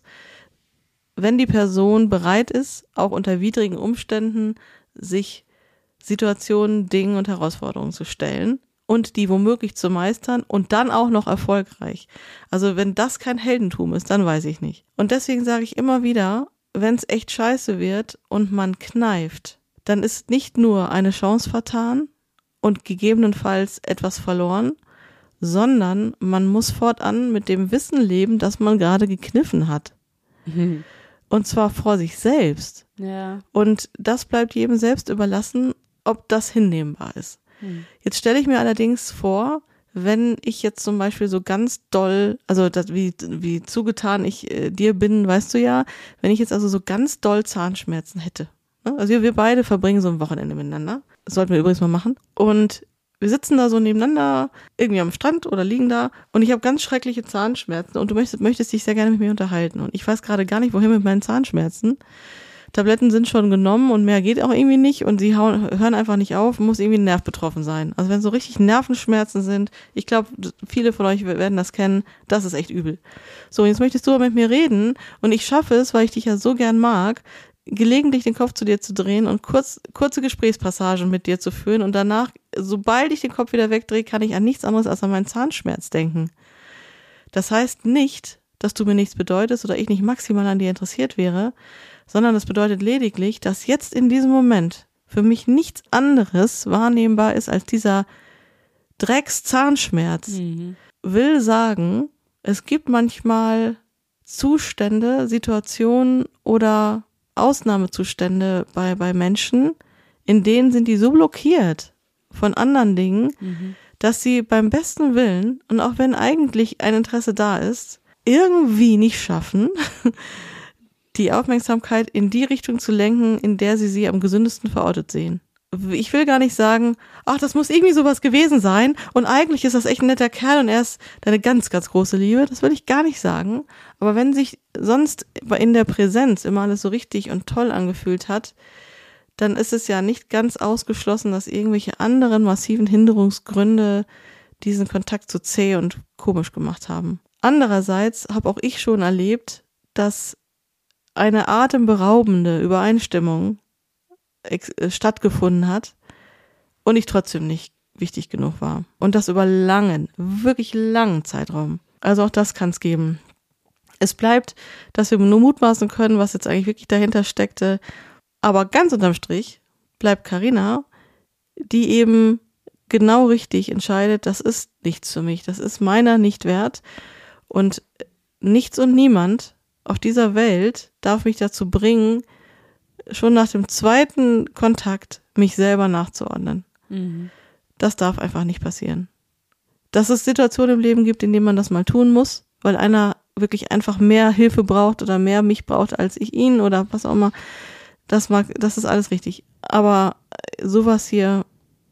wenn die Person bereit ist, auch unter widrigen Umständen sich Situationen, Dingen und Herausforderungen zu stellen und die womöglich zu meistern und dann auch noch erfolgreich. Also wenn das kein Heldentum ist, dann weiß ich nicht. Und deswegen sage ich immer wieder, wenn es echt scheiße wird und man kneift, dann ist nicht nur eine Chance vertan und gegebenenfalls etwas verloren, sondern man muss fortan mit dem Wissen leben, dass man gerade gekniffen hat. Mhm. Und zwar vor sich selbst. Ja. Und das bleibt jedem selbst überlassen, ob das hinnehmbar ist. Hm. Jetzt stelle ich mir allerdings vor, wenn ich jetzt zum Beispiel so ganz doll, also das, wie, wie zugetan ich äh, dir bin, weißt du ja, wenn ich jetzt also so ganz doll Zahnschmerzen hätte. Ne? Also wir, wir beide verbringen so ein Wochenende miteinander. Das sollten wir übrigens mal machen. Und wir sitzen da so nebeneinander, irgendwie am Strand oder liegen da und ich habe ganz schreckliche Zahnschmerzen und du möchtest, möchtest dich sehr gerne mit mir unterhalten. Und ich weiß gerade gar nicht, wohin mit meinen Zahnschmerzen. Tabletten sind schon genommen und mehr geht auch irgendwie nicht und sie hauen, hören einfach nicht auf, muss irgendwie ein Nerv betroffen sein. Also wenn so richtig Nervenschmerzen sind, ich glaube, viele von euch werden das kennen, das ist echt übel. So, jetzt möchtest du aber mit mir reden und ich schaffe es, weil ich dich ja so gern mag, gelegentlich den Kopf zu dir zu drehen und kurz, kurze Gesprächspassagen mit dir zu führen und danach, sobald ich den Kopf wieder wegdrehe, kann ich an nichts anderes als an meinen Zahnschmerz denken. Das heißt nicht, dass du mir nichts bedeutest oder ich nicht maximal an dir interessiert wäre, sondern das bedeutet lediglich, dass jetzt in diesem Moment für mich nichts anderes wahrnehmbar ist als dieser Drecks-Zahnschmerz. Mhm. Will sagen, es gibt manchmal Zustände, Situationen oder Ausnahmezustände bei, bei Menschen, in denen sind die so blockiert von anderen Dingen, mhm. dass sie beim besten Willen und auch wenn eigentlich ein Interesse da ist, irgendwie nicht schaffen, die Aufmerksamkeit in die Richtung zu lenken, in der sie sie am gesündesten verortet sehen. ich will gar nicht sagen, ach, das muss irgendwie sowas gewesen sein und eigentlich ist das echt ein netter Kerl und er ist deine ganz, ganz große Liebe, das will ich gar nicht sagen. Aber wenn sich sonst in der Präsenz immer alles so richtig und toll angefühlt hat, dann ist es ja nicht ganz ausgeschlossen, dass irgendwelche anderen massiven Hinderungsgründe diesen Kontakt so zäh und komisch gemacht haben. Andererseits habe auch ich schon erlebt, dass eine atemberaubende Übereinstimmung stattgefunden hat und ich trotzdem nicht wichtig genug war. Und das über langen, wirklich langen Zeitraum. Also auch das kann es geben. Es bleibt, dass wir nur mutmaßen können, was jetzt eigentlich wirklich dahinter steckte. Aber ganz unterm Strich bleibt Carina, die eben genau richtig entscheidet, das ist nichts für mich, das ist meiner nicht wert. Und nichts und niemand auf dieser Welt darf mich dazu bringen, schon nach dem zweiten Kontakt mich selber nachzuordnen. Mhm. Das darf einfach nicht passieren. Dass es Situationen im Leben gibt, in denen man das mal tun muss, weil einer wirklich einfach mehr Hilfe braucht oder mehr mich braucht als ich ihn oder was auch immer, das mag, das ist alles richtig. Aber sowas hier,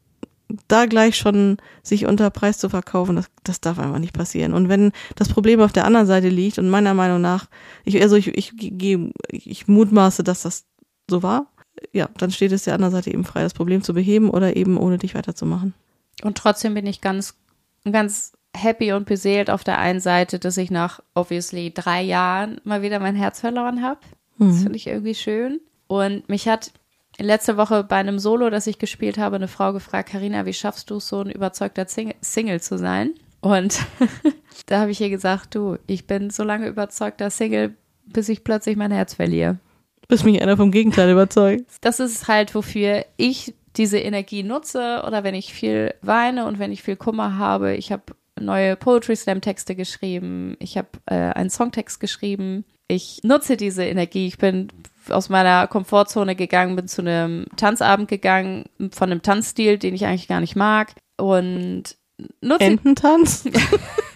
da gleich schon sich unter Preis zu verkaufen, das, das darf einfach nicht passieren. Und wenn das Problem auf der anderen Seite liegt und meiner Meinung nach, ich, also ich, ich, ich, ich mutmaße, dass das so war, ja, dann steht es der anderen Seite eben frei, das Problem zu beheben oder eben ohne dich weiterzumachen. Und trotzdem bin ich ganz, ganz happy und beseelt auf der einen Seite, dass ich nach obviously drei Jahren mal wieder mein Herz verloren habe. Mhm. Das finde ich irgendwie schön. Und mich hat letzte Woche bei einem Solo, das ich gespielt habe, eine Frau gefragt, Carina, wie schaffst du es, so ein überzeugter Sing- Single zu sein? Und da habe ich ihr gesagt, du, ich bin so lange überzeugter Single, bis ich plötzlich mein Herz verliere. Bis mich einer vom Gegenteil überzeugt. Das ist halt, wofür ich diese Energie nutze oder wenn ich viel weine und wenn ich viel Kummer habe. Ich habe neue Poetry Slam Texte geschrieben. Ich habe äh, einen Songtext geschrieben. Ich nutze diese Energie. Ich bin aus meiner Komfortzone gegangen, bin zu einem Tanzabend gegangen, von einem Tanzstil, den ich eigentlich gar nicht mag. Und nutze... Ententanz? Nee,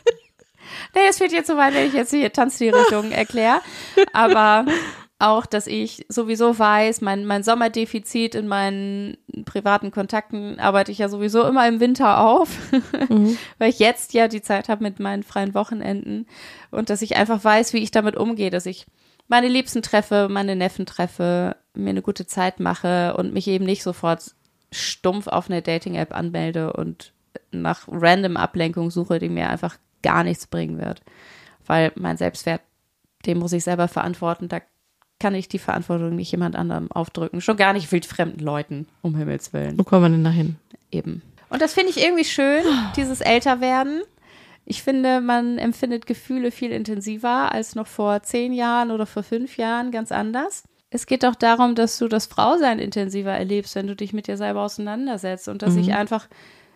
das wird jetzt so weit, wenn ich jetzt hier Tanzstilrichtungen erkläre. Aber auch, dass ich sowieso weiß, mein, mein Sommerdefizit in meinen privaten Kontakten arbeite ich ja sowieso immer im Winter auf, mhm. weil ich jetzt ja die Zeit habe mit meinen freien Wochenenden und dass ich einfach weiß, wie ich damit umgehe, dass ich meine Liebsten treffe, meine Neffen treffe, mir eine gute Zeit mache und mich eben nicht sofort stumpf auf eine Dating-App anmelde und nach random Ablenkung suche, die mir einfach gar nichts bringen wird. Weil mein Selbstwert, den muss ich selber verantworten, da kann ich die Verantwortung nicht jemand anderem aufdrücken. Schon gar nicht wildfremden Leuten, um Himmels Willen. Wo kommen wir denn dahin? Eben. Und das finde ich irgendwie schön, dieses Älterwerden. Ich finde, man empfindet Gefühle viel intensiver als noch vor zehn Jahren oder vor fünf Jahren, ganz anders. Es geht auch darum, dass du das Frausein intensiver erlebst, wenn du dich mit dir selber auseinandersetzt und dass mhm. ich einfach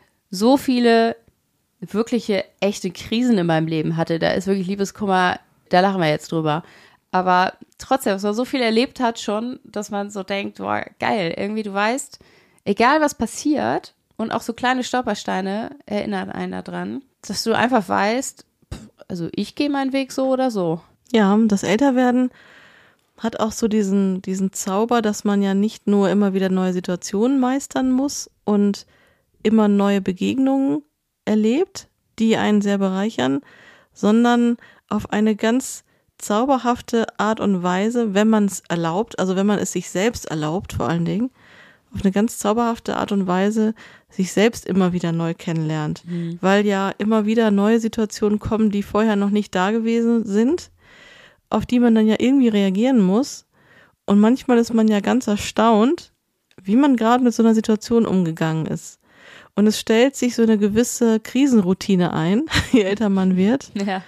so viele wirkliche, echte Krisen in meinem Leben hatte. Da ist wirklich Liebeskummer, da lachen wir jetzt drüber. Aber trotzdem, dass man so viel erlebt hat schon, dass man so denkt, boah, geil, irgendwie du weißt, egal was passiert und auch so kleine Stolpersteine erinnern einen daran, dass du einfach weißt, also ich gehe meinen Weg so oder so. Ja, das Älterwerden hat auch so diesen, diesen Zauber, dass man ja nicht nur immer wieder neue Situationen meistern muss und immer neue Begegnungen erlebt, die einen sehr bereichern, sondern auf eine ganz zauberhafte Art und Weise, wenn man es erlaubt, also wenn man es sich selbst erlaubt vor allen Dingen, auf eine ganz zauberhafte Art und Weise sich selbst immer wieder neu kennenlernt, mhm. weil ja immer wieder neue Situationen kommen, die vorher noch nicht da gewesen sind, auf die man dann ja irgendwie reagieren muss und manchmal ist man ja ganz erstaunt, wie man gerade mit so einer Situation umgegangen ist. Und es stellt sich so eine gewisse Krisenroutine ein, je älter man wird, ja.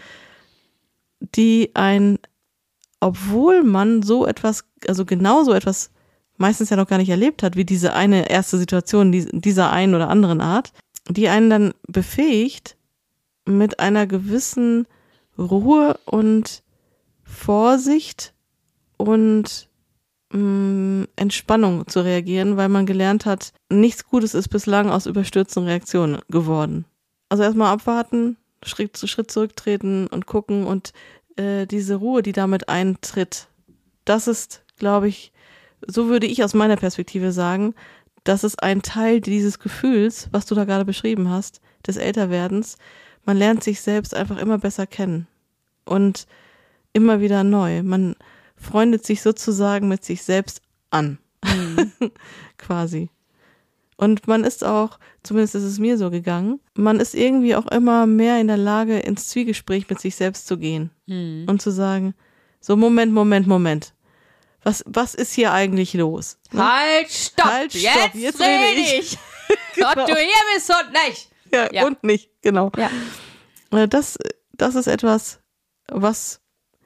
die ein, obwohl man so etwas, also genau so etwas meistens ja noch gar nicht erlebt hat, wie diese eine erste Situation die, dieser einen oder anderen Art, die einen dann befähigt, mit einer gewissen Ruhe und Vorsicht und mh, Entspannung zu reagieren, weil man gelernt hat, nichts Gutes ist bislang aus überstürzten Reaktionen geworden. Also erstmal abwarten, Schritt zu Schritt zurücktreten und gucken und äh, diese Ruhe, die damit eintritt, das ist, glaube ich, so würde ich aus meiner Perspektive sagen, das ist ein Teil dieses Gefühls, was du da gerade beschrieben hast, des Älterwerdens. Man lernt sich selbst einfach immer besser kennen und immer wieder neu. Man freundet sich sozusagen mit sich selbst an, mhm. quasi. Und man ist auch, zumindest ist es mir so gegangen, man ist irgendwie auch immer mehr in der Lage, ins Zwiegespräch mit sich selbst zu gehen mhm. und zu sagen, so Moment, Moment, Moment. Was, was ist hier eigentlich los? Halt, stopp, halt, stopp. jetzt, jetzt rede ich. ich. Genau. Gott, du hier bist und nicht. Ja, ja, und nicht, genau. Ja. Das, das ist etwas, was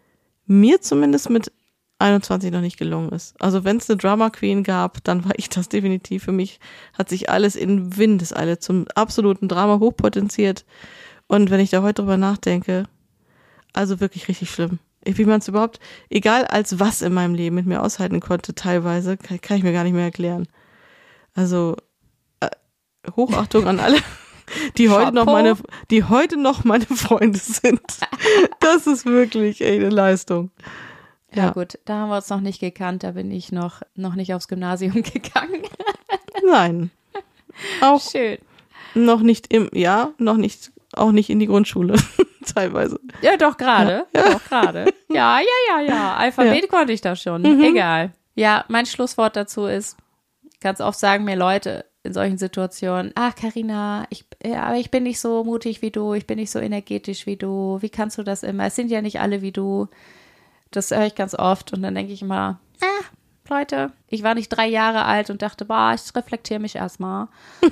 mir zumindest mit einundzwanzig noch nicht gelungen ist. Also wenn es eine Drama Queen gab, dann war ich das definitiv. Für mich hat sich alles in Windeseile zum absoluten Drama hochpotenziert. Und wenn ich da heute drüber nachdenke, also wirklich richtig schlimm. Wie man es überhaupt, egal als was in meinem Leben mit mir aushalten konnte, teilweise, kann, kann ich mir gar nicht mehr erklären. Also äh, Hochachtung an alle, die heute noch meine, die heute noch meine Freunde sind. Das ist wirklich ey, eine Leistung. Ja. ja gut, da haben wir uns noch nicht gekannt, da bin ich noch, noch nicht aufs Gymnasium gegangen. Nein. Auch schön. Noch nicht im, ja, noch nicht, auch nicht in die Grundschule. Teilweise. Ja, doch gerade. Ja. Doch gerade. Ja, ja, ja, ja. Alphabet ja. konnte ich da schon. Mhm. Egal. Ja, mein Schlusswort dazu ist, ganz oft sagen mir Leute in solchen Situationen, ach Carina, ich, ja, aber ich bin nicht so mutig wie du, ich bin nicht so energetisch wie du, wie kannst du das immer? Es sind ja nicht alle wie du. Das höre ich ganz oft und dann denke ich immer, ah, Leute, ich war nicht drei Jahre alt und dachte, boah, ich reflektiere mich erstmal.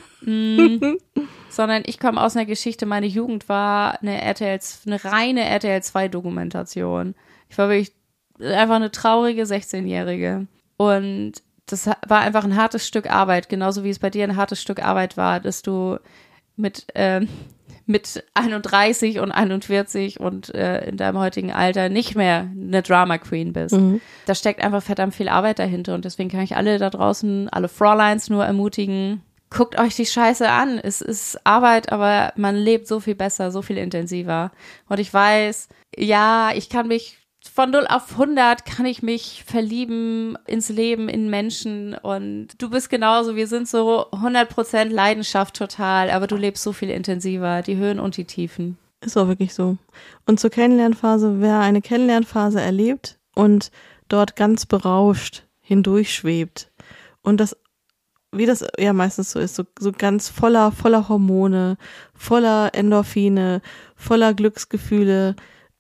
mm, sondern ich komme aus einer Geschichte, meine Jugend war eine R T L, eine reine R T L zwei Dokumentation. Ich war wirklich einfach eine traurige sechzehnjährige. Und das war einfach ein hartes Stück Arbeit, genauso wie es bei dir ein hartes Stück Arbeit war, dass du mit, ähm, mit einunddreißig und einundvierzig und äh, in deinem heutigen Alter nicht mehr eine Drama Queen bist. Mhm. Da steckt einfach verdammt viel Arbeit dahinter und deswegen kann ich alle da draußen, alle Fräuleins nur ermutigen, guckt euch die Scheiße an. Es ist Arbeit, aber man lebt so viel besser, so viel intensiver. Und ich weiß, ja, ich kann mich von null auf hundert kann ich mich verlieben ins Leben, in Menschen und du bist genauso, wir sind so hundert Prozent Leidenschaft total, aber du lebst so viel intensiver, die Höhen und die Tiefen. Ist auch wirklich so. Und zur Kennenlernphase, wer eine Kennenlernphase erlebt und dort ganz berauscht hindurchschwebt und das, wie das ja meistens so ist, so, so ganz voller, voller Hormone, voller Endorphine, voller Glücksgefühle,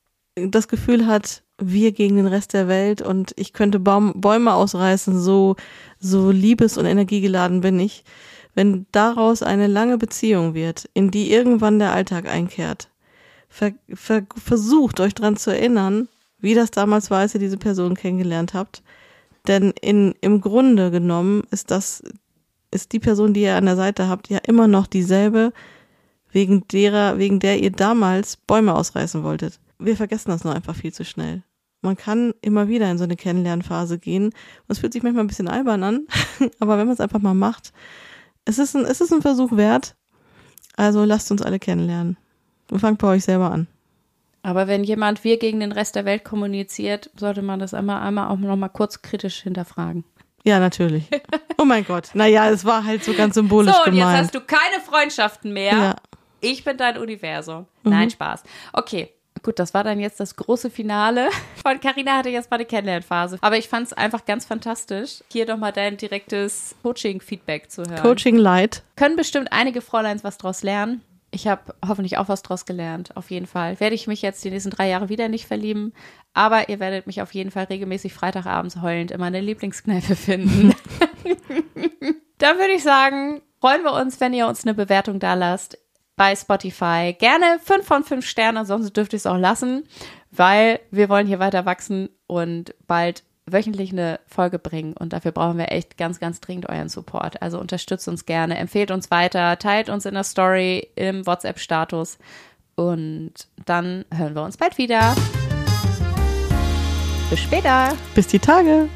das Gefühl hat, wir gegen den Rest der Welt und ich könnte Baum, Bäume ausreißen, so, so liebes- und energiegeladen bin ich. Wenn daraus eine lange Beziehung wird, in die irgendwann der Alltag einkehrt, ver, ver, versucht euch dran zu erinnern, wie das damals war, als ihr diese Person kennengelernt habt. Denn in, im Grunde genommen ist das, ist die Person, die ihr an der Seite habt, ja immer noch dieselbe, wegen derer, wegen der ihr damals Bäume ausreißen wolltet. Wir vergessen das nur einfach viel zu schnell. Man kann immer wieder in so eine Kennenlernphase gehen. Und es fühlt sich manchmal ein bisschen albern an, aber wenn man es einfach mal macht, es ist ein, es ist ein Versuch wert. Also lasst uns alle kennenlernen. Und fangt bei euch selber an. Aber wenn jemand wir gegen den Rest der Welt kommuniziert, sollte man das einmal, einmal auch noch mal kurz kritisch hinterfragen. Ja, natürlich. Oh mein Gott. Naja, es war halt so ganz symbolisch so, und gemeint. jetzt hast du keine Freundschaften mehr. Ja. Ich bin dein Universum. Mhm. Nein, Spaß. Okay. Gut, das war dann jetzt das große Finale. Von Carina hatte ich jetzt mal eine Kennenlernphase. Aber ich fand es einfach ganz fantastisch, hier nochmal dein direktes Coaching-Feedback zu hören. Coaching Light. Können bestimmt einige Fräuleins was draus lernen. Ich habe hoffentlich auch was draus gelernt, auf jeden Fall. Werde ich mich jetzt die nächsten drei Jahre wieder nicht verlieben, aber ihr werdet mich auf jeden Fall regelmäßig freitagabends heulend in meiner Lieblingskneipe finden. Dann würde ich sagen, freuen wir uns, wenn ihr uns eine Bewertung da lasst. Bei Spotify. Gerne fünf von fünf Sternen, ansonsten dürft ihr es auch lassen, weil wir wollen hier weiter wachsen und bald wöchentlich eine Folge bringen und dafür brauchen wir echt ganz, ganz dringend euren Support. Also unterstützt uns gerne, empfehlt uns weiter, teilt uns in der Story, im WhatsApp-Status und dann hören wir uns bald wieder. Bis später. Bis die Tage.